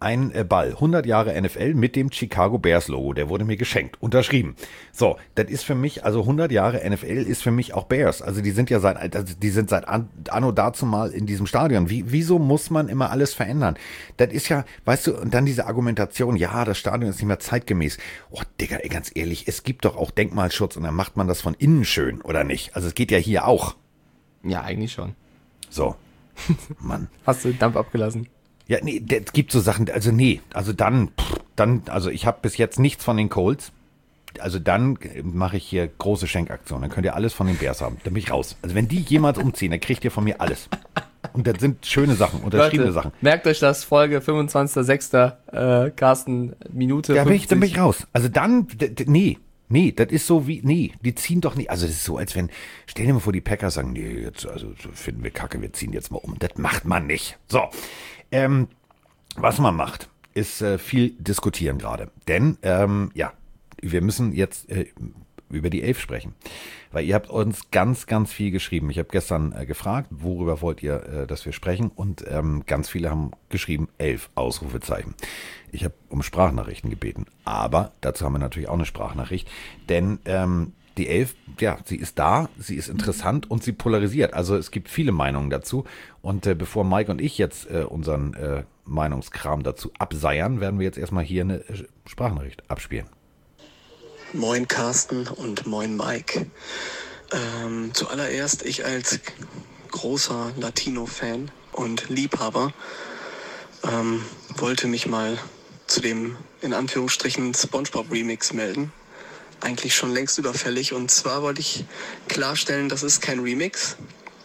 S3: ein äh, Ball, hundert Jahre N F L mit dem Chicago Bears Logo, der wurde mir geschenkt, unterschrieben. So, das ist für mich, also hundert Jahre N F L ist für mich auch Bears. Also die sind ja seit, also die sind seit an, anno dazu mal in diesem Stadion. Wie, wieso muss man immer alles verändern? Das ist ja, weißt du, und dann diese Argumentation, ja, das Stadion ist nicht mehr zeitgemäß. Oh, Digga, ey, ganz ehrlich, es gibt doch auch Denkmalschutz und dann macht man das von innen schön, oder nicht? Also es geht ja hier auch.
S4: Ja, eigentlich schon.
S3: So, Mann.
S4: Hast du Dampf abgelassen?
S3: Ja, nee, es gibt so Sachen, also nee, also dann, pff, dann, also ich habe bis jetzt nichts von den Colts. Also dann mache ich hier große Schenkaktionen. Dann könnt ihr alles von den Bears haben. Dann bin ich raus. Also wenn die jemals umziehen, dann kriegt ihr von mir alles. Und das sind schöne Sachen, unterschiedliche Sachen.
S4: Merkt euch das, Folge fünfundzwanzigster sechster Äh, Carsten, Minute
S3: Ja, bin ich, dann bin ich raus. Also dann, d- d- nee, nee, das ist so wie, nee, die ziehen doch nicht. Also das ist so, als wenn, stell dir mal vor, die Packers sagen, nee, jetzt, also so finden wir Kacke, wir ziehen jetzt mal um. Das macht man nicht. So, ähm, was man macht, ist äh, viel diskutieren gerade. Denn, ähm, ja, wir müssen jetzt äh, über die Elf sprechen. Weil ihr habt uns ganz, ganz viel geschrieben. Ich habe gestern äh, gefragt, worüber wollt ihr, äh, dass wir sprechen? Und ähm, ganz viele haben geschrieben, Elf, Ausrufezeichen. Ich habe um Sprachnachrichten gebeten. Aber dazu haben wir natürlich auch eine Sprachnachricht. Denn ähm, die Elf, ja, sie ist da, sie ist interessant und sie polarisiert. Also es gibt viele Meinungen dazu. Und äh, bevor Mike und ich jetzt äh, unseren äh, Meinungskram dazu abseiern, werden wir jetzt erstmal hier eine äh, Sprachnachricht abspielen.
S7: Moin Carsten und moin Mike. Ähm, zuallererst, ich als großer Latino-Fan und Liebhaber ähm, wollte mich mal zu dem in Anführungsstrichen SpongeBob-Remix melden. Eigentlich schon längst überfällig, und zwar wollte ich klarstellen, das ist kein Remix,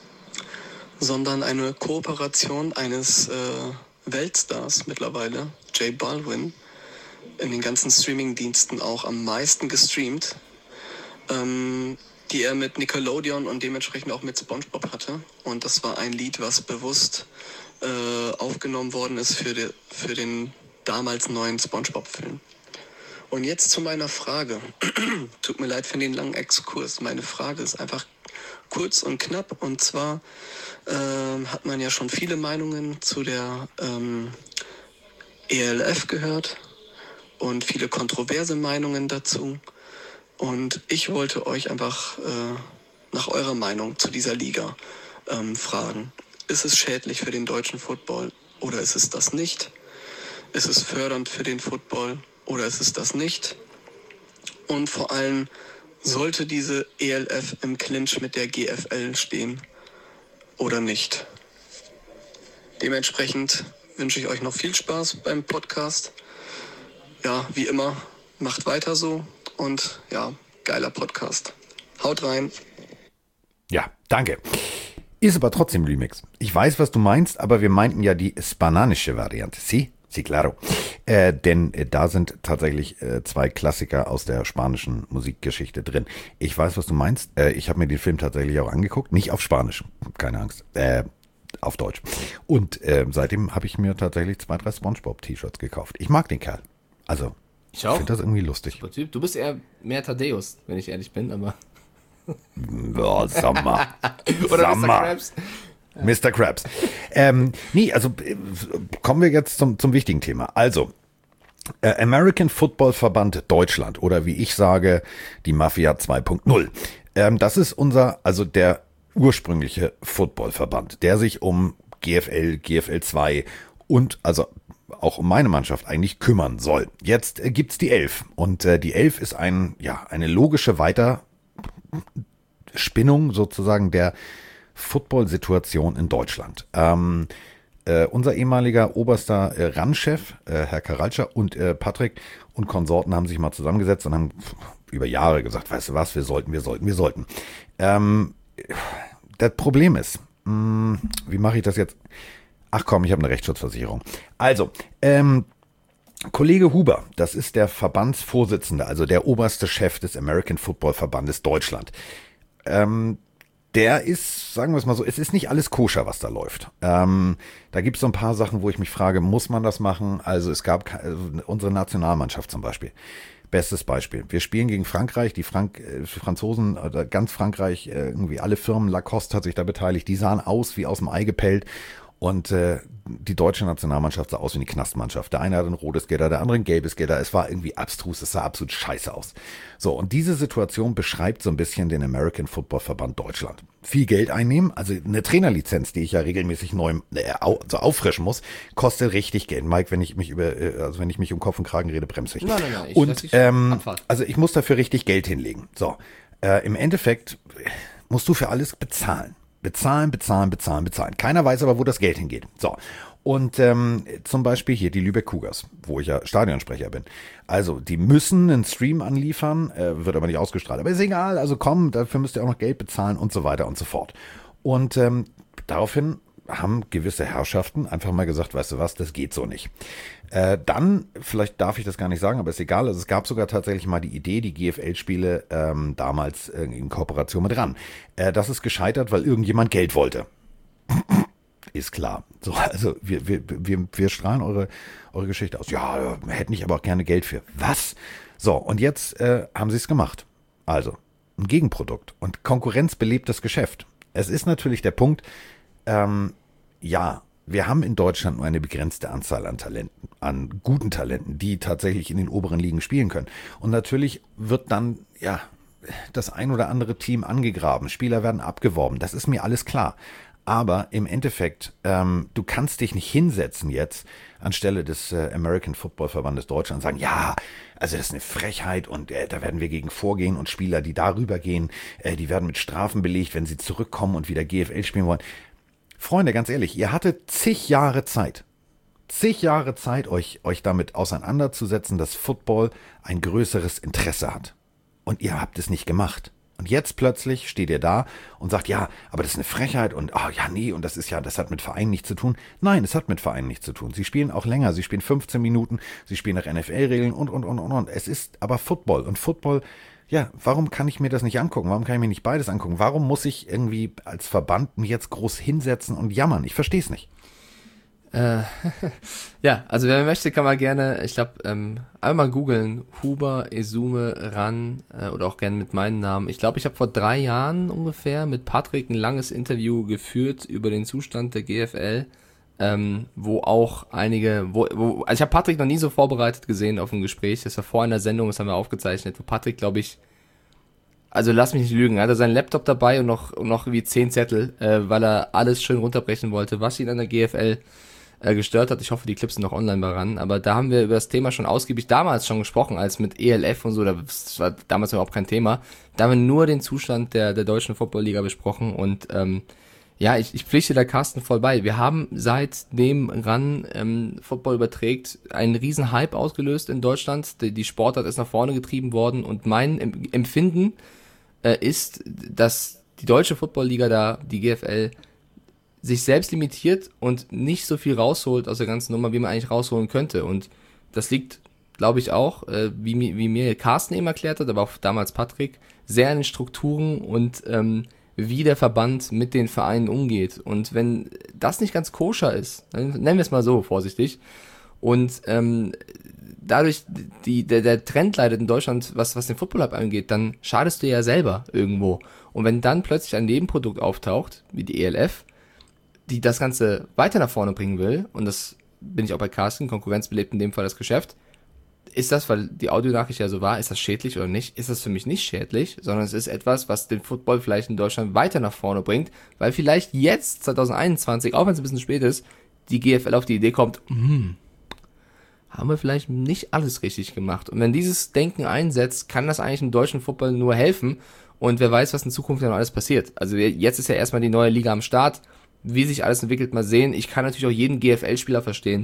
S7: sondern eine Kooperation eines äh, Weltstars mittlerweile, J Balvin, in den ganzen Streaming-Diensten auch am meisten gestreamt, ähm, die er mit Nickelodeon und dementsprechend auch mit SpongeBob hatte. Und das war ein Lied, was bewusst äh, aufgenommen worden ist für, die, für den damals neuen SpongeBob-Film. Und jetzt zu meiner Frage. Tut mir leid für den langen Exkurs. Meine Frage ist einfach kurz und knapp. Und zwar äh, hat man ja schon viele Meinungen zu der ähm, E L F gehört und viele kontroverse Meinungen dazu. Und ich wollte euch einfach äh, nach eurer Meinung zu dieser Liga ähm, fragen. Ist es schädlich für den deutschen Football oder ist es das nicht? Ist es fördernd für den Football oder ist es das nicht? Und vor allem, sollte diese E L F im Clinch mit der G F L stehen oder nicht? Dementsprechend wünsche ich euch noch viel Spaß beim Podcast. Ja, wie immer, macht weiter so und ja, geiler Podcast. Haut rein.
S3: Ja, danke. Ist aber trotzdem Remix. Ich weiß, was du meinst, aber wir meinten ja die spananische Variante. Sí, sí, claro. Äh, denn äh, da sind tatsächlich äh, zwei Klassiker aus der spanischen Musikgeschichte drin. Ich weiß, was du meinst. Äh, ich habe mir den Film tatsächlich auch angeguckt. Nicht auf Spanisch, keine Angst. Äh, auf Deutsch. Und äh, seitdem habe ich mir tatsächlich zwei, drei SpongeBob-T-Shirts gekauft. Ich mag den Kerl. Also,
S4: Ich
S3: ich
S4: auch.
S3: finde das irgendwie lustig.
S4: Super Typ. Du bist eher mehr Thaddeus, wenn ich ehrlich bin, aber.
S3: Ja, sag mal.
S4: Oder
S3: Sag
S4: Mister
S3: mal.
S4: Krabs.
S3: Mister Krabs. Ähm, nee, also äh, kommen wir jetzt zum, zum wichtigen Thema. Also, äh, American Football Verband Deutschland oder wie ich sage, die Mafia zwei Punkt null. Ähm, das ist unser, also der ursprüngliche Footballverband, der sich um G F L, G F L zwei und also auch um meine Mannschaft eigentlich kümmern soll. Jetzt äh, gibt's die Elf und äh, die Elf ist ein, ja, eine logische Weiterspinnung sozusagen der Football-Situation in Deutschland. Ähm, äh, unser ehemaliger oberster äh, R A N-Chef, äh, Herr Karalscher und äh, Patrick und Konsorten haben sich mal zusammengesetzt und haben über Jahre gesagt, weißt du was, wir sollten, wir sollten, wir sollten. Ähm, das Problem ist, mh, wie mache ich das jetzt? Ach komm, ich habe eine Rechtsschutzversicherung. Also, ähm, Kollege Huber, das ist der Verbandsvorsitzende, also der oberste Chef des American Football Verbandes Deutschland. Ähm, der ist, sagen wir es mal so, es ist nicht alles koscher, was da läuft. Ähm, da gibt es so ein paar Sachen, wo ich mich frage, muss man das machen? Also es gab ke- unsere Nationalmannschaft zum Beispiel. Bestes Beispiel. Wir spielen gegen Frankreich, die Frank äh, Franzosen, oder ganz Frankreich, äh, irgendwie alle Firmen, Lacoste hat sich da beteiligt, die sahen aus wie aus dem Ei gepellt. Und äh, die deutsche Nationalmannschaft sah aus wie eine Knastmannschaft. Der eine hatte ein rotes Gitter, der andere ein gelbes Gitter. Es war irgendwie abstrus, es sah absolut scheiße aus. So, und diese Situation beschreibt so ein bisschen den American Football Verband Deutschland. Viel Geld einnehmen, also eine Trainerlizenz, die ich ja regelmäßig neu äh, au, also auffrischen muss, kostet richtig Geld. Mike, wenn ich mich über, äh, also wenn ich mich um Kopf und Kragen rede, bremse ich.
S4: Nein, nein, nein, ich
S3: und ähm, also ich muss dafür richtig Geld hinlegen. So, äh, im Endeffekt musst du für alles bezahlen. Bezahlen, bezahlen, bezahlen, bezahlen. Keiner weiß aber, wo das Geld hingeht. So. Und ähm, zum Beispiel hier die Lübeck Cougars, wo ich ja Stadionsprecher bin. Also, die müssen einen Stream anliefern, äh, wird aber nicht ausgestrahlt. Aber ist egal, also komm, dafür müsst ihr auch noch Geld bezahlen und so weiter und so fort. Und ähm, daraufhin haben gewisse Herrschaften einfach mal gesagt, weißt du was, das geht so nicht. Äh, dann, vielleicht darf ich das gar nicht sagen, aber ist egal, also es gab sogar tatsächlich mal die Idee, die G F L-Spiele ähm, damals äh, in Kooperation mit RAN. Äh, das ist gescheitert, weil irgendjemand Geld wollte. Ist klar. So, also wir, wir, wir, wir strahlen eure, eure Geschichte aus. Ja, hätten ich aber auch gerne Geld für. Was? So, und jetzt äh, haben sie es gemacht. Also, ein Gegenprodukt. Und Konkurrenz belebt das Geschäft. Es ist natürlich der Punkt, ähm, ja, wir haben in Deutschland nur eine begrenzte Anzahl an Talenten, an guten Talenten, die tatsächlich in den oberen Ligen spielen können. Und natürlich wird dann, ja, das ein oder andere Team angegraben, Spieler werden abgeworben, das ist mir alles klar. Aber im Endeffekt, ähm, du kannst dich nicht hinsetzen jetzt anstelle des äh, American Football Verbandes Deutschland und sagen, ja, also das ist eine Frechheit und äh, da werden wir gegen vorgehen und Spieler, die darüber gehen, äh, die werden mit Strafen belegt, wenn sie zurückkommen und wieder G F L spielen wollen. Freunde, ganz ehrlich, ihr hattet zig Jahre Zeit, zig Jahre Zeit, euch, euch damit auseinanderzusetzen, dass Football ein größeres Interesse hat. Und ihr habt es nicht gemacht. Und jetzt plötzlich steht ihr da und sagt, ja, aber das ist eine Frechheit und, ah, ja, nee, und das ist ja, das hat mit Vereinen nichts zu tun. Nein, es hat mit Vereinen nichts zu tun. Sie spielen auch länger, sie spielen fünfzehn Minuten, sie spielen nach N F L-Regeln und, und, und, und, und. Es ist aber Football. Und Football, ja, warum kann ich mir das nicht angucken? Warum kann ich mir nicht beides angucken? Warum muss ich irgendwie als Verband mich jetzt groß hinsetzen und jammern? Ich verstehe es nicht.
S4: Äh, ja, also wer möchte, kann mal gerne, ich glaube, ähm, einmal googeln, Huber, Esume, Ran äh, oder auch gerne mit meinem Namen. Ich glaube, ich habe vor drei Jahren ungefähr mit Patrick ein langes Interview geführt über den Zustand der G F L, ähm, wo auch einige, wo, wo also ich habe Patrick noch nie so vorbereitet gesehen auf ein Gespräch, das war vor einer Sendung, das haben wir aufgezeichnet, wo Patrick, glaube ich, also lass mich nicht lügen, er hatte seinen Laptop dabei und noch, und noch wie zehn Zettel, äh, weil er alles schön runterbrechen wollte, was ihn an der G F L gestört hat. Ich hoffe, die Clips sind noch online bei RAN, aber da haben wir über das Thema schon ausgiebig damals schon gesprochen, als mit E L F und so, das war damals überhaupt kein Thema. Da haben wir nur den Zustand der, der deutschen Football-Liga besprochen und ähm, ja, ich, ich pflichte da Carsten voll bei. Wir haben seitdem RAN ähm, Football überträgt einen riesen Hype ausgelöst in Deutschland. Die, die Sportart ist nach vorne getrieben worden und mein Empfinden äh, ist, dass die deutsche Football-Liga da, die G F L, sich selbst limitiert und nicht so viel rausholt aus der ganzen Nummer, wie man eigentlich rausholen könnte. Und das liegt, glaube ich, auch, äh, wie, wie mir Carsten eben erklärt hat, aber auch damals Patrick, sehr an den Strukturen und ähm, wie der Verband mit den Vereinen umgeht. Und wenn das nicht ganz koscher ist, dann nennen wir es mal so vorsichtig, und ähm, dadurch die, der, der Trend leidet in Deutschland, was, was den Football-Hub angeht, dann schadest du ja selber irgendwo. Und wenn dann plötzlich ein Nebenprodukt auftaucht, wie die E L F, die das Ganze weiter nach vorne bringen will, und das bin ich auch bei Carsten, Konkurrenz belebt in dem Fall das Geschäft, ist das, weil die Audionachricht ja so war, ist das schädlich oder nicht? Ist das für mich nicht schädlich, sondern es ist etwas, was den Football vielleicht in Deutschland weiter nach vorne bringt, weil vielleicht jetzt, zwanzig einundzwanzig, auch wenn es ein bisschen spät ist, die G F L auf die Idee kommt, hm, haben wir vielleicht nicht alles richtig gemacht. Und wenn dieses Denken einsetzt, kann das eigentlich im deutschen Football nur helfen, und wer weiß, was in Zukunft noch alles passiert. Also jetzt ist ja erstmal die neue Liga am Start. Wie sich alles entwickelt, mal sehen. Ich kann natürlich auch jeden G F L-Spieler verstehen,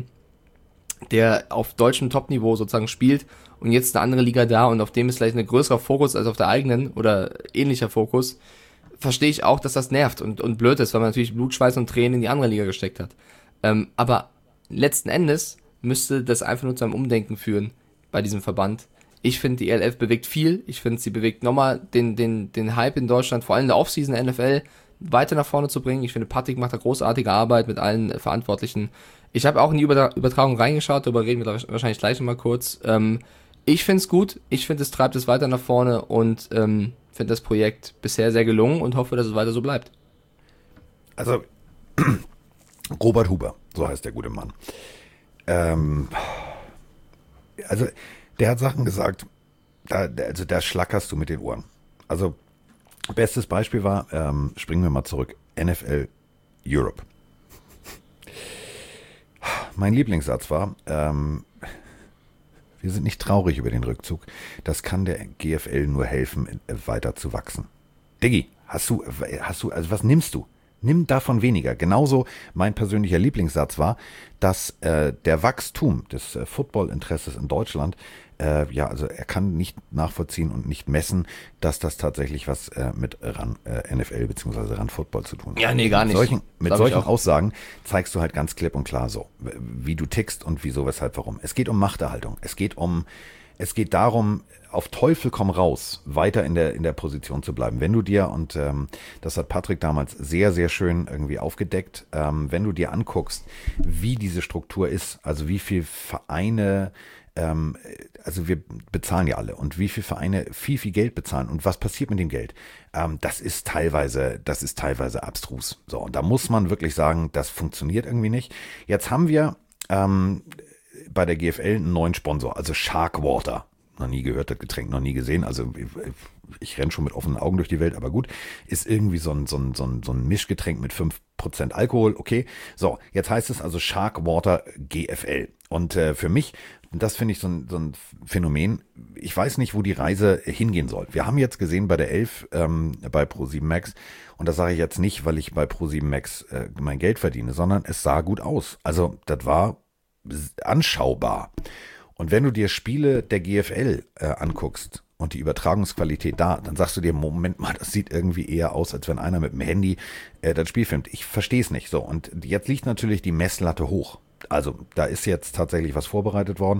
S4: der auf deutschem Top-Niveau sozusagen spielt und jetzt eine andere Liga da und auf dem ist vielleicht ein größerer Fokus als auf der eigenen oder ähnlicher Fokus. Verstehe ich auch, dass das nervt und, und blöd ist, weil man natürlich Blut, Schweiß und Tränen in die andere Liga gesteckt hat. Ähm, aber letzten Endes müsste das einfach nur zu einem Umdenken führen bei diesem Verband. Ich finde, die E L F bewegt viel. Ich finde, sie bewegt nochmal den, den, den Hype in Deutschland, vor allem in der Offseason der N F L, weiter nach vorne zu bringen. Ich finde, Patrick macht da großartige Arbeit mit allen Verantwortlichen. Ich habe auch in die Übertragung reingeschaut, darüber reden wir wahrscheinlich gleich nochmal kurz. Ähm, ich finde es gut, ich finde, es treibt es weiter nach vorne und ähm, finde das Projekt bisher sehr gelungen und hoffe, dass es weiter so bleibt.
S3: Also, Robert Huber, so heißt der gute Mann. Ähm, also der hat Sachen gesagt, da, also da schlackerst du mit den Ohren. Also bestes Beispiel war, ähm, springen wir mal zurück, N F L Europe. Mein Lieblingssatz war, ähm, wir sind nicht traurig über den Rückzug, das kann der G F L nur helfen, weiter zu wachsen. Diggi, hast du, hast du, also was nimmst du? Nimm davon weniger. Genauso mein persönlicher Lieblingssatz war, dass äh, der Wachstum des äh, Footballinteresses in Deutschland, äh, ja, also er kann nicht nachvollziehen und nicht messen, dass das tatsächlich was äh, mit RAN äh, N F L bzw. RAN Football zu tun hat.
S4: Ja, nee, gar nicht.
S3: Mit solchen, mit
S4: Glaub
S3: solchen
S4: ich auch.
S3: Aussagen zeigst du halt ganz klipp und klar so, wie du tickst und wieso, weshalb, warum. Es geht um Machterhaltung. Es geht um, es geht darum, auf Teufel komm raus, weiter in der, in der Position zu bleiben. Wenn du dir, und ähm, das hat Patrick damals sehr, sehr schön irgendwie aufgedeckt, ähm, wenn du dir anguckst, wie diese Struktur ist, also wie viel Vereine, ähm, also wir bezahlen ja alle, und wie viel Vereine viel, viel Geld bezahlen und was passiert mit dem Geld, ähm, das ist teilweise, das ist teilweise abstrus. So, und da muss man wirklich sagen, das funktioniert irgendwie nicht. Jetzt haben wir ähm, bei der G F L einen neuen Sponsor, also Sharkwater. Noch nie gehört, das Getränk noch nie gesehen. Also ich, ich renne schon mit offenen Augen durch die Welt, aber gut. Ist irgendwie so ein, so ein, so ein, so ein Mischgetränk mit fünf Prozent Alkohol, okay. So, jetzt heißt es also Sharkwater G F L. Und äh, für mich, das finde ich so ein, so ein Phänomen, ich weiß nicht, wo die Reise hingehen soll. Wir haben jetzt gesehen bei der elf ähm, bei ProSieben Max, und das sage ich jetzt nicht, weil ich bei ProSieben Max äh, mein Geld verdiene, sondern es sah gut aus. Also das war anschaubar. Und wenn du dir Spiele der G F L äh, anguckst und die Übertragungsqualität da, dann sagst du dir, Moment mal, das sieht irgendwie eher aus, als wenn einer mit dem Handy äh, das Spiel filmt. Ich verstehe es nicht. So, und jetzt liegt natürlich die Messlatte hoch. Also da ist jetzt tatsächlich was vorbereitet worden,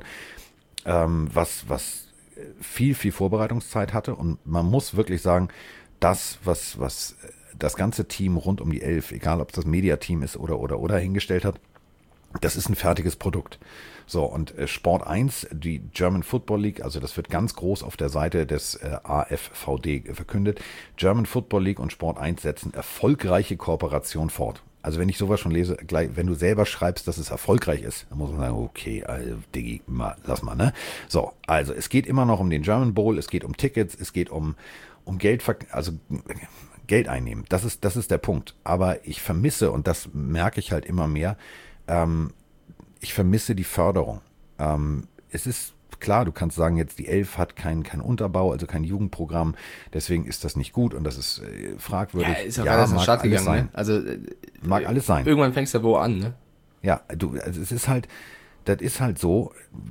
S3: ähm, was, was viel, viel Vorbereitungszeit hatte. Und man muss wirklich sagen, das, was, was das ganze Team rund um die elf, egal ob es das Mediateam ist oder, oder, oder hingestellt hat, das ist ein fertiges Produkt. So, und äh, Sport eins, die German Football League, also das wird ganz groß auf der Seite des äh, A F V D verkündet. German Football League und Sport eins setzen erfolgreiche Kooperation fort. Also wenn ich sowas schon lese, gleich, wenn du selber schreibst, dass es erfolgreich ist, dann muss man sagen, okay, also, Diggi, mal, lass mal, ne? So, also es geht immer noch um den German Bowl, es geht um Tickets, es geht um, um Geld, also Geld einnehmen. Das ist, das ist der Punkt. Aber ich vermisse, und das merke ich halt immer mehr, ähm, ich vermisse die Förderung. Ähm, es ist klar, du kannst sagen, jetzt die elf hat keinen kein Unterbau, also kein Jugendprogramm, deswegen ist das nicht gut und das ist äh, fragwürdig.
S4: Ja, ist auch
S3: ja,
S4: alles in
S3: mag
S4: Stadt
S3: alles
S4: gegangen,
S3: sein.
S4: ne? Also, äh,
S3: Mag alles sein.
S4: Irgendwann fängst du ja wo an, ne?
S3: Ja, du, also es ist halt, das ist halt so,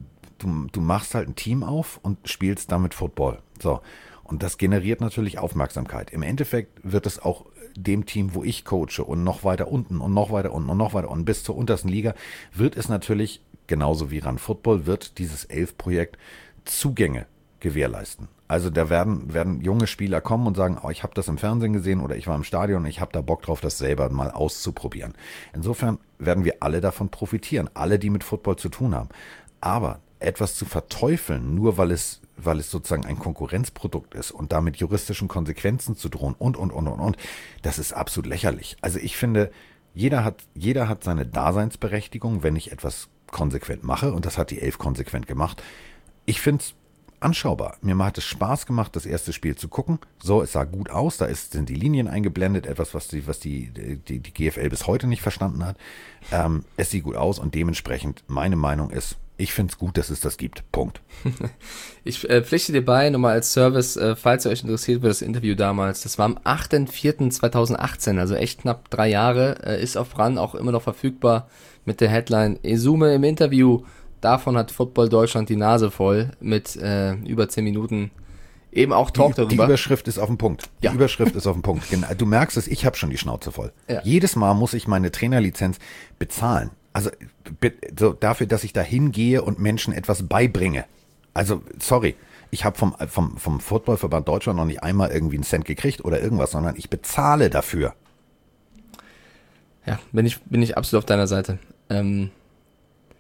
S3: du, du machst halt ein Team auf und spielst damit Football. So. Und das generiert natürlich Aufmerksamkeit. Im Endeffekt wird es auch dem Team, wo ich coache und noch weiter unten und noch weiter unten und noch weiter unten bis zur untersten Liga, wird es natürlich, genauso wie RAN Football, wird dieses elf-Projekt Zugänge gewährleisten. Also da werden, werden junge Spieler kommen und sagen, oh, ich habe das im Fernsehen gesehen oder ich war im Stadion und ich habe da Bock drauf, das selber mal auszuprobieren. Insofern werden wir alle davon profitieren, alle, die mit Football zu tun haben. Aber etwas zu verteufeln, nur weil es, weil es sozusagen ein Konkurrenzprodukt ist und damit juristischen Konsequenzen zu drohen und, und, und, und, und, das ist absolut lächerlich. Also ich finde, jeder hat, jeder hat seine Daseinsberechtigung, wenn ich etwas konsequent mache, und das hat die elf konsequent gemacht. Ich finde es anschaubar. Mir hat es Spaß gemacht, das erste Spiel zu gucken. So, es sah gut aus, da ist, sind die Linien eingeblendet, etwas, was die, was die, die, die G F L bis heute nicht verstanden hat. Ähm, es sieht gut aus und dementsprechend, meine Meinung ist, ich finde es gut, dass es das gibt. Punkt.
S4: Ich äh, pflichte dir bei, nochmal als Service, äh, falls ihr euch interessiert für das Interview damals. Das war am achter vierter zweitausendachtzehn, also echt knapp drei Jahre. Äh, ist auf RAN auch immer noch verfügbar mit der Headline Esume im Interview. Davon hat Football Deutschland die Nase voll mit äh, über zehn Minuten eben auch Talk
S3: die,
S4: darüber.
S3: Die Überschrift ist auf dem Punkt. Die
S4: Ja.
S3: Überschrift ist auf dem Punkt. Genau. Du merkst es, ich habe schon die Schnauze voll.
S4: Ja.
S3: Jedes Mal muss ich meine Trainerlizenz bezahlen. Also be- so dafür, dass ich da hingehe und Menschen etwas beibringe. Also sorry, ich habe vom, vom, vom Footballverband Deutschland noch nicht einmal irgendwie einen Cent gekriegt oder irgendwas, sondern ich bezahle dafür.
S4: Ja, bin ich, bin ich absolut auf deiner Seite. Ähm,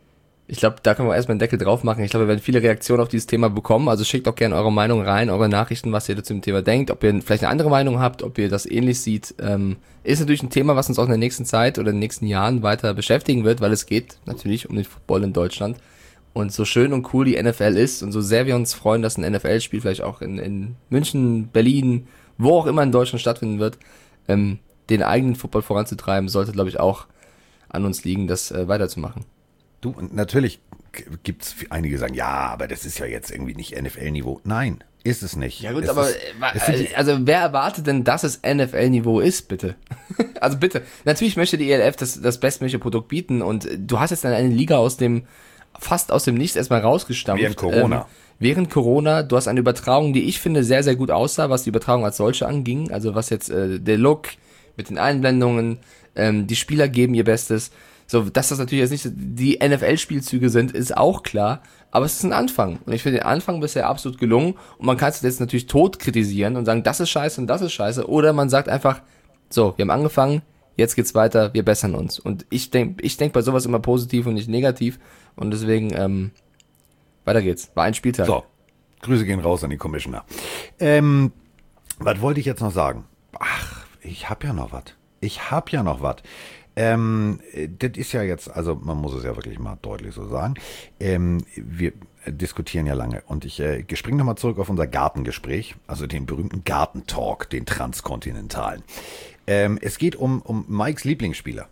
S4: Ich glaube, da können wir erstmal einen Deckel drauf machen. Ich glaube, wir werden viele Reaktionen auf dieses Thema bekommen. Also schickt auch gerne eure Meinung rein, eure Nachrichten, was ihr dazu zum Thema denkt. Ob ihr vielleicht eine andere Meinung habt, ob ihr das ähnlich seht. Ähm, ist natürlich ein Thema, was uns auch in der nächsten Zeit oder in den nächsten Jahren weiter beschäftigen wird, weil es geht natürlich um den Football in Deutschland. Und so schön und cool die N F L ist und so sehr wir uns freuen, dass ein N F L-Spiel vielleicht auch in, in München, Berlin, wo auch immer in Deutschland stattfinden wird, ähm, den eigenen Football voranzutreiben, sollte, glaube ich, auch an uns liegen, das äh, weiterzumachen.
S3: Du, und natürlich gibt es einige, die sagen, ja, aber das ist ja jetzt irgendwie nicht N F L-Niveau. Nein, ist es nicht.
S4: Ja gut,
S3: es
S4: aber
S3: ist,
S4: äh, also wer erwartet denn, dass es N F L-Niveau ist, bitte? Also bitte. Natürlich möchte die E L F das, das bestmögliche Produkt bieten und du hast jetzt dann eine Liga aus dem, fast aus dem Nichts erstmal rausgestampft.
S3: Während Corona.
S4: Ähm, während Corona, du hast eine Übertragung, die ich finde sehr, sehr gut aussah, was die Übertragung als solche anging. Also was jetzt äh, der Look mit den Einblendungen, ähm, die Spieler geben ihr Bestes. So, dass das natürlich jetzt nicht die N F L-Spielzüge sind, ist auch klar, aber es ist ein Anfang. Und ich finde den Anfang bisher absolut gelungen und man kann es jetzt natürlich tot kritisieren und sagen, das ist scheiße und das ist scheiße. Oder man sagt einfach, so, wir haben angefangen, jetzt geht's weiter, wir bessern uns. Und ich denke ich denk bei sowas immer positiv und nicht negativ und deswegen, ähm, weiter geht's. War ein Spieltag.
S3: So, Grüße gehen raus an die Commissioner. Ähm, was wollte ich jetzt noch sagen? Ach, ich hab ja noch was. Ich hab ja noch was. Ähm, das ist ja jetzt, also man muss es ja wirklich mal deutlich so sagen, ähm, wir diskutieren ja lange und ich äh, springe nochmal zurück auf unser Gartengespräch, also den berühmten Gartentalk, den transkontinentalen. Ähm, es geht um, um Mikes Lieblingsspieler.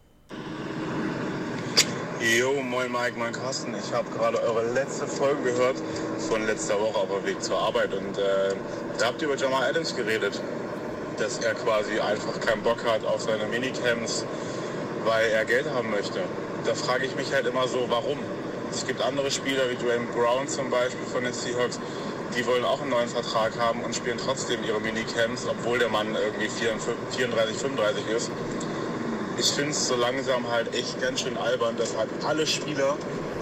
S8: Jo, moin Mike, moin Carsten. Ich habe gerade eure letzte Folge gehört von letzter Woche auf dem Weg zur Arbeit und äh, da habt ihr über Jamal Adams geredet, dass er quasi einfach keinen Bock hat auf seine Minicamps, weil er Geld haben möchte. Da frage ich mich halt immer so, warum? Es gibt andere Spieler wie Dwayne Brown zum Beispiel von den Seahawks, die wollen auch einen neuen Vertrag haben und spielen trotzdem ihre Minicamps, obwohl der Mann irgendwie vierunddreißig, fünfunddreißig ist. Ich finde es so langsam halt echt ganz schön albern, dass halt alle Spieler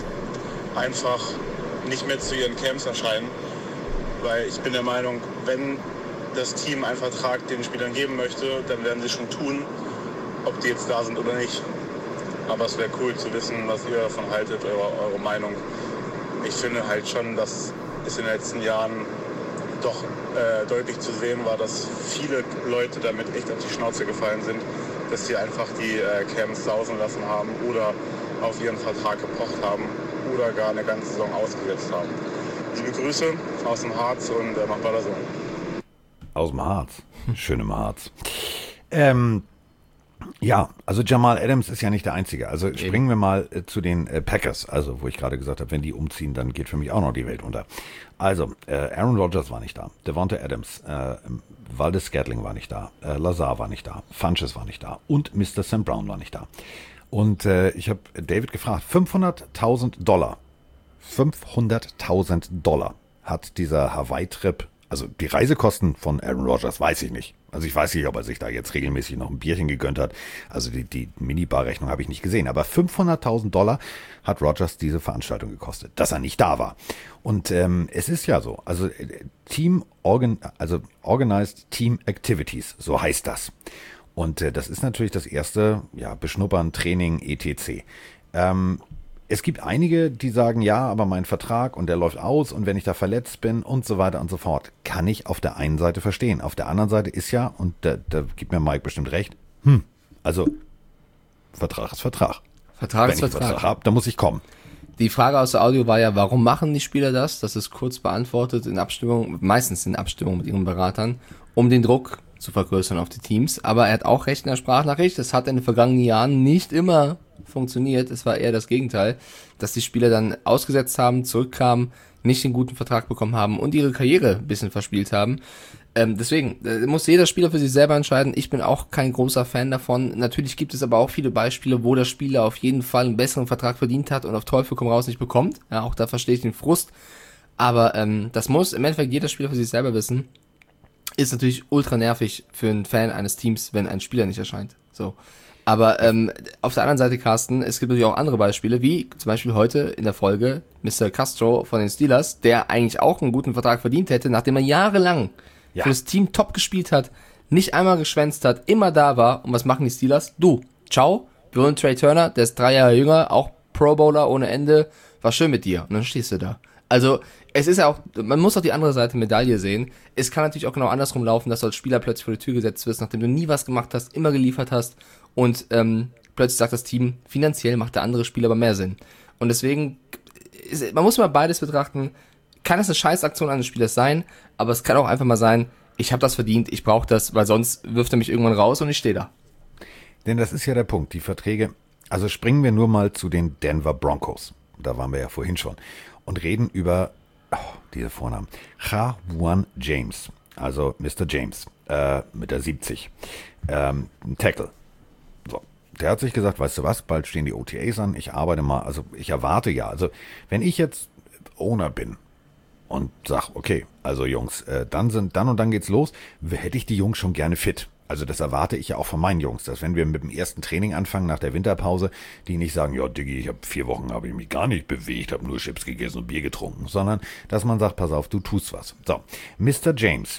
S8: einfach nicht mehr zu ihren Camps erscheinen, weil ich bin der Meinung, wenn das Team einen Vertrag den Spielern geben möchte, dann werden sie schon tun, ob die jetzt da sind oder nicht. Aber es wäre cool zu wissen, was ihr davon haltet, eure, eure Meinung. Ich finde halt schon, dass es in den letzten Jahren doch äh, deutlich zu sehen war, dass viele Leute damit echt auf die Schnauze gefallen sind, dass sie einfach die äh, Camps sausen lassen haben oder auf ihren Vertrag gepocht haben oder gar eine ganze Saison ausgesetzt haben. Liebe Grüße aus dem Harz und äh, macht weiter so.
S3: Aus dem Harz. Schön im Harz. Ähm, ja, also Jamal Adams ist ja nicht der Einzige. Also Eben. springen wir mal äh, zu den äh, Packers. Also wo ich gerade gesagt habe, wenn die umziehen, dann geht für mich auch noch die Welt unter. Also, äh, Aaron Rodgers war nicht da. Devonta Adams, äh, Valdez Scantling war nicht da. Äh, Lazar war nicht da. Funches war nicht da. Und Mister Sam Brown war nicht da. Und äh, ich habe David gefragt, fünfhunderttausend Dollar. fünfhunderttausend Dollar hat dieser Hawaii-Trip. Also die Reisekosten von Aaron Rodgers weiß ich nicht. Also ich weiß nicht, ob er sich da jetzt regelmäßig noch ein Bierchen gegönnt hat. Also die, die Minibar-Rechnung habe ich nicht gesehen. Aber fünfhunderttausend Dollar hat Rodgers diese Veranstaltung gekostet, dass er nicht da war. Und ähm, es ist ja so, also Team Organ, also Organized Team Activities, so heißt das. Und äh, das ist natürlich das erste, ja, Beschnuppern, Training, et cetera. Ähm, Es gibt einige, die sagen, ja, aber mein Vertrag und der läuft aus und wenn ich da verletzt bin und so weiter und so fort, kann ich auf der einen Seite verstehen. Auf der anderen Seite ist ja, und da, da gibt mir Mike bestimmt recht, hm, also Vertrag ist Vertrag.
S4: Vertrag
S3: wenn
S4: ist
S3: ich
S4: Vertrag.
S3: Vertrag habe, dann muss ich kommen.
S4: Die Frage aus der Audio war ja, warum machen die Spieler das? Das ist kurz beantwortet in Abstimmung, meistens in Abstimmung mit ihren Beratern, um den Druck zu vergrößern auf die Teams. Aber er hat auch recht in der Sprachnachricht. Das hat in den vergangenen Jahren nicht immer funktioniert. Es war eher das Gegenteil, dass die Spieler dann ausgesetzt haben, zurückkamen, nicht den guten Vertrag bekommen haben und ihre Karriere ein bisschen verspielt haben. Ähm, deswegen äh, muss jeder Spieler für sich selber entscheiden. Ich bin auch kein großer Fan davon. Natürlich gibt es aber auch viele Beispiele, wo der Spieler auf jeden Fall einen besseren Vertrag verdient hat und auf Teufel komm raus nicht bekommt. Ja, auch da verstehe ich den Frust. Aber ähm, das muss im Endeffekt jeder Spieler für sich selber wissen. Ist natürlich ultra nervig für einen Fan eines Teams, wenn ein Spieler nicht erscheint. So. Aber ähm, auf der anderen Seite, Carsten, es gibt natürlich auch andere Beispiele, wie zum Beispiel heute in der Folge Mister Castro von den Steelers, der eigentlich auch einen guten Vertrag verdient hätte, nachdem er jahrelang ja. für das Team top gespielt hat, nicht einmal geschwänzt hat, immer da war. Und was machen die Steelers? Du, ciao, wir holen Trey Turner, der ist drei Jahre jünger, auch Pro Bowler ohne Ende, war schön mit dir. Und dann stehst du da. Also, es ist ja auch, man muss auch die andere Seite der Medaille sehen. Es kann natürlich auch genau andersrum laufen, dass du als Spieler plötzlich vor die Tür gesetzt wirst, nachdem du nie was gemacht hast, immer geliefert hast und ähm, plötzlich sagt das Team, finanziell macht der andere Spieler aber mehr Sinn. Und deswegen, ist, man muss mal beides betrachten. Kann es eine Scheißaktion eines Spielers sein, aber es kann auch einfach mal sein, ich habe das verdient, ich brauche das, weil sonst wirft er mich irgendwann raus und ich stehe da.
S3: Denn das ist ja der Punkt, die Verträge, also springen wir nur mal zu den Denver Broncos, da waren wir ja vorhin schon, und reden über, oh, diese Vornamen, Ja'Wuan James, also Mister James, äh, mit der siebzig, ähm, ein Tackle. So, der hat sich gesagt, weißt du was, bald stehen die O T As an, ich arbeite mal, also ich erwarte ja, also wenn ich jetzt Owner bin, und sag, okay, also Jungs, äh, dann sind, dann und dann geht's los, hätte ich die Jungs schon gerne fit. Also das erwarte ich ja auch von meinen Jungs, dass wenn wir mit dem ersten Training anfangen nach der Winterpause, die nicht sagen, ja Diggi, ich habe vier Wochen, habe ich mich gar nicht bewegt, habe nur Chips gegessen und Bier getrunken, sondern dass man sagt, pass auf, du tust was. So, Mister James,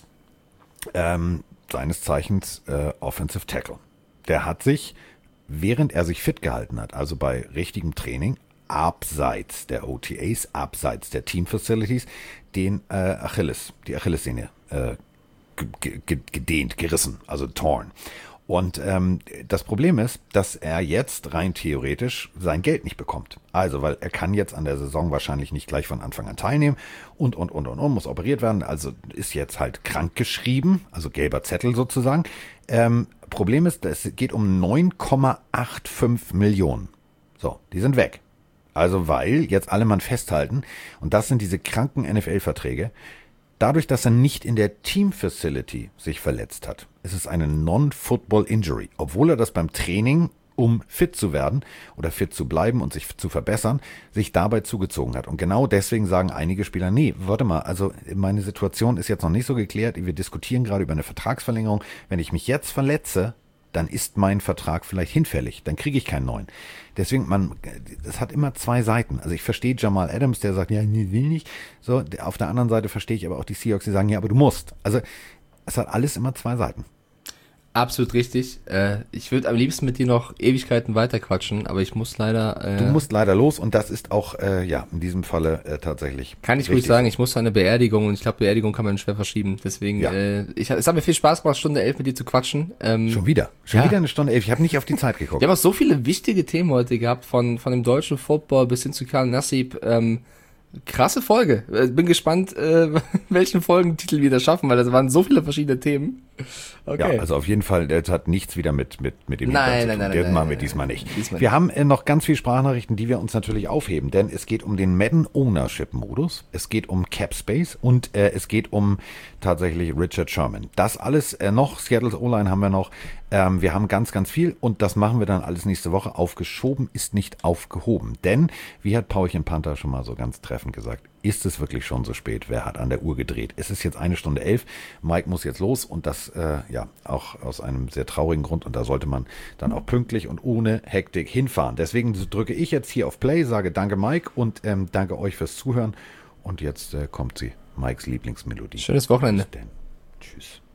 S3: ähm, seines Zeichens äh, Offensive Tackle, der hat sich, während er sich fit gehalten hat, also bei richtigem Training, abseits der O T As, abseits der Team Facilities, den äh, Achilles, die Achillessehne äh, ge- ge- gedehnt, gerissen, also torn. Und ähm, das Problem ist, dass er jetzt rein theoretisch sein Geld nicht bekommt. Also, weil er kann jetzt an der Saison wahrscheinlich nicht gleich von Anfang an teilnehmen und, und, und, und, und, muss operiert werden. Also ist jetzt halt krank geschrieben, also gelber Zettel sozusagen. Ähm, Problem ist, es geht um neun Komma fünfundachtzig Millionen. So, die sind weg. Also weil jetzt alle Mann festhalten, und das sind diese kranken N F L-Verträge, dadurch, dass er nicht in der Team-Facility sich verletzt hat, ist es eine Non-Football-Injury, obwohl er das beim Training, um fit zu werden oder fit zu bleiben und sich zu verbessern, sich dabei zugezogen hat. Und genau deswegen sagen einige Spieler, nee, warte mal, also meine Situation ist jetzt noch nicht so geklärt, wir diskutieren gerade über eine Vertragsverlängerung, wenn ich mich jetzt verletze, dann ist mein Vertrag vielleicht hinfällig, dann kriege ich keinen neuen. Deswegen, man, das hat immer zwei Seiten. Also ich verstehe Jamal Adams, der sagt, ja, nee, will nicht. So, auf der anderen Seite verstehe ich aber auch die Seahawks, die sagen, ja, aber du musst. Also es hat alles immer zwei Seiten.
S4: Absolut richtig. Äh, ich würde am liebsten mit dir noch Ewigkeiten weiterquatschen, aber ich muss leider... Äh,
S3: du musst leider los und das ist auch, äh, ja, in diesem Falle äh, tatsächlich
S4: Kann ich ruhig sagen, ich muss zu einer Beerdigung und ich glaube, Beerdigung kann man schwer verschieben. Deswegen, ja. äh, ich, es hat mir viel Spaß gemacht, Stunde elf mit dir zu quatschen. Ähm,
S3: Schon wieder? Schon
S4: ja.
S3: wieder eine Stunde elf? Ich habe nicht auf die Zeit geguckt.
S4: Wir haben auch so viele wichtige Themen heute gehabt, von, von dem deutschen Football bis hin zu Karl Nassib. Ähm, krasse Folge. Bin gespannt, äh, welchen Folgentitel wir da schaffen, weil das waren so viele verschiedene Themen. Okay.
S3: Ja, also auf jeden Fall, das hat nichts wieder mit, mit, mit dem
S4: Nein,
S3: Hintergrund zu
S4: nein,
S3: tun.
S4: nein,
S3: Das machen wir
S4: nein,
S3: diesmal
S4: nein,
S3: nicht.
S4: diesmal
S3: wir
S4: nicht.
S3: haben äh, noch ganz viele Sprachnachrichten, die wir uns natürlich aufheben, denn es geht um den Madden Ownership Modus, es geht um Cap Space und äh, es geht um tatsächlich Richard Sherman. Das alles äh, noch, Seattle's O-Line haben wir noch. Ähm, wir haben ganz, ganz viel und das machen wir dann alles nächste Woche. Aufgeschoben ist nicht aufgehoben, denn, wie hat Paulchen Panther schon mal so ganz treffend gesagt, ist es wirklich schon so spät? Wer hat an der Uhr gedreht? Es ist jetzt eine Stunde elf. Mike muss jetzt los und das, äh, ja, auch aus einem sehr traurigen Grund. Und da sollte man dann auch pünktlich und ohne Hektik hinfahren. Deswegen drücke ich jetzt hier auf Play, sage danke Mike und ähm, danke euch fürs Zuhören. Und jetzt äh, kommt sie, Mikes Lieblingsmelodie.
S4: Schönes Wochenende.
S3: Bis denn. Tschüss.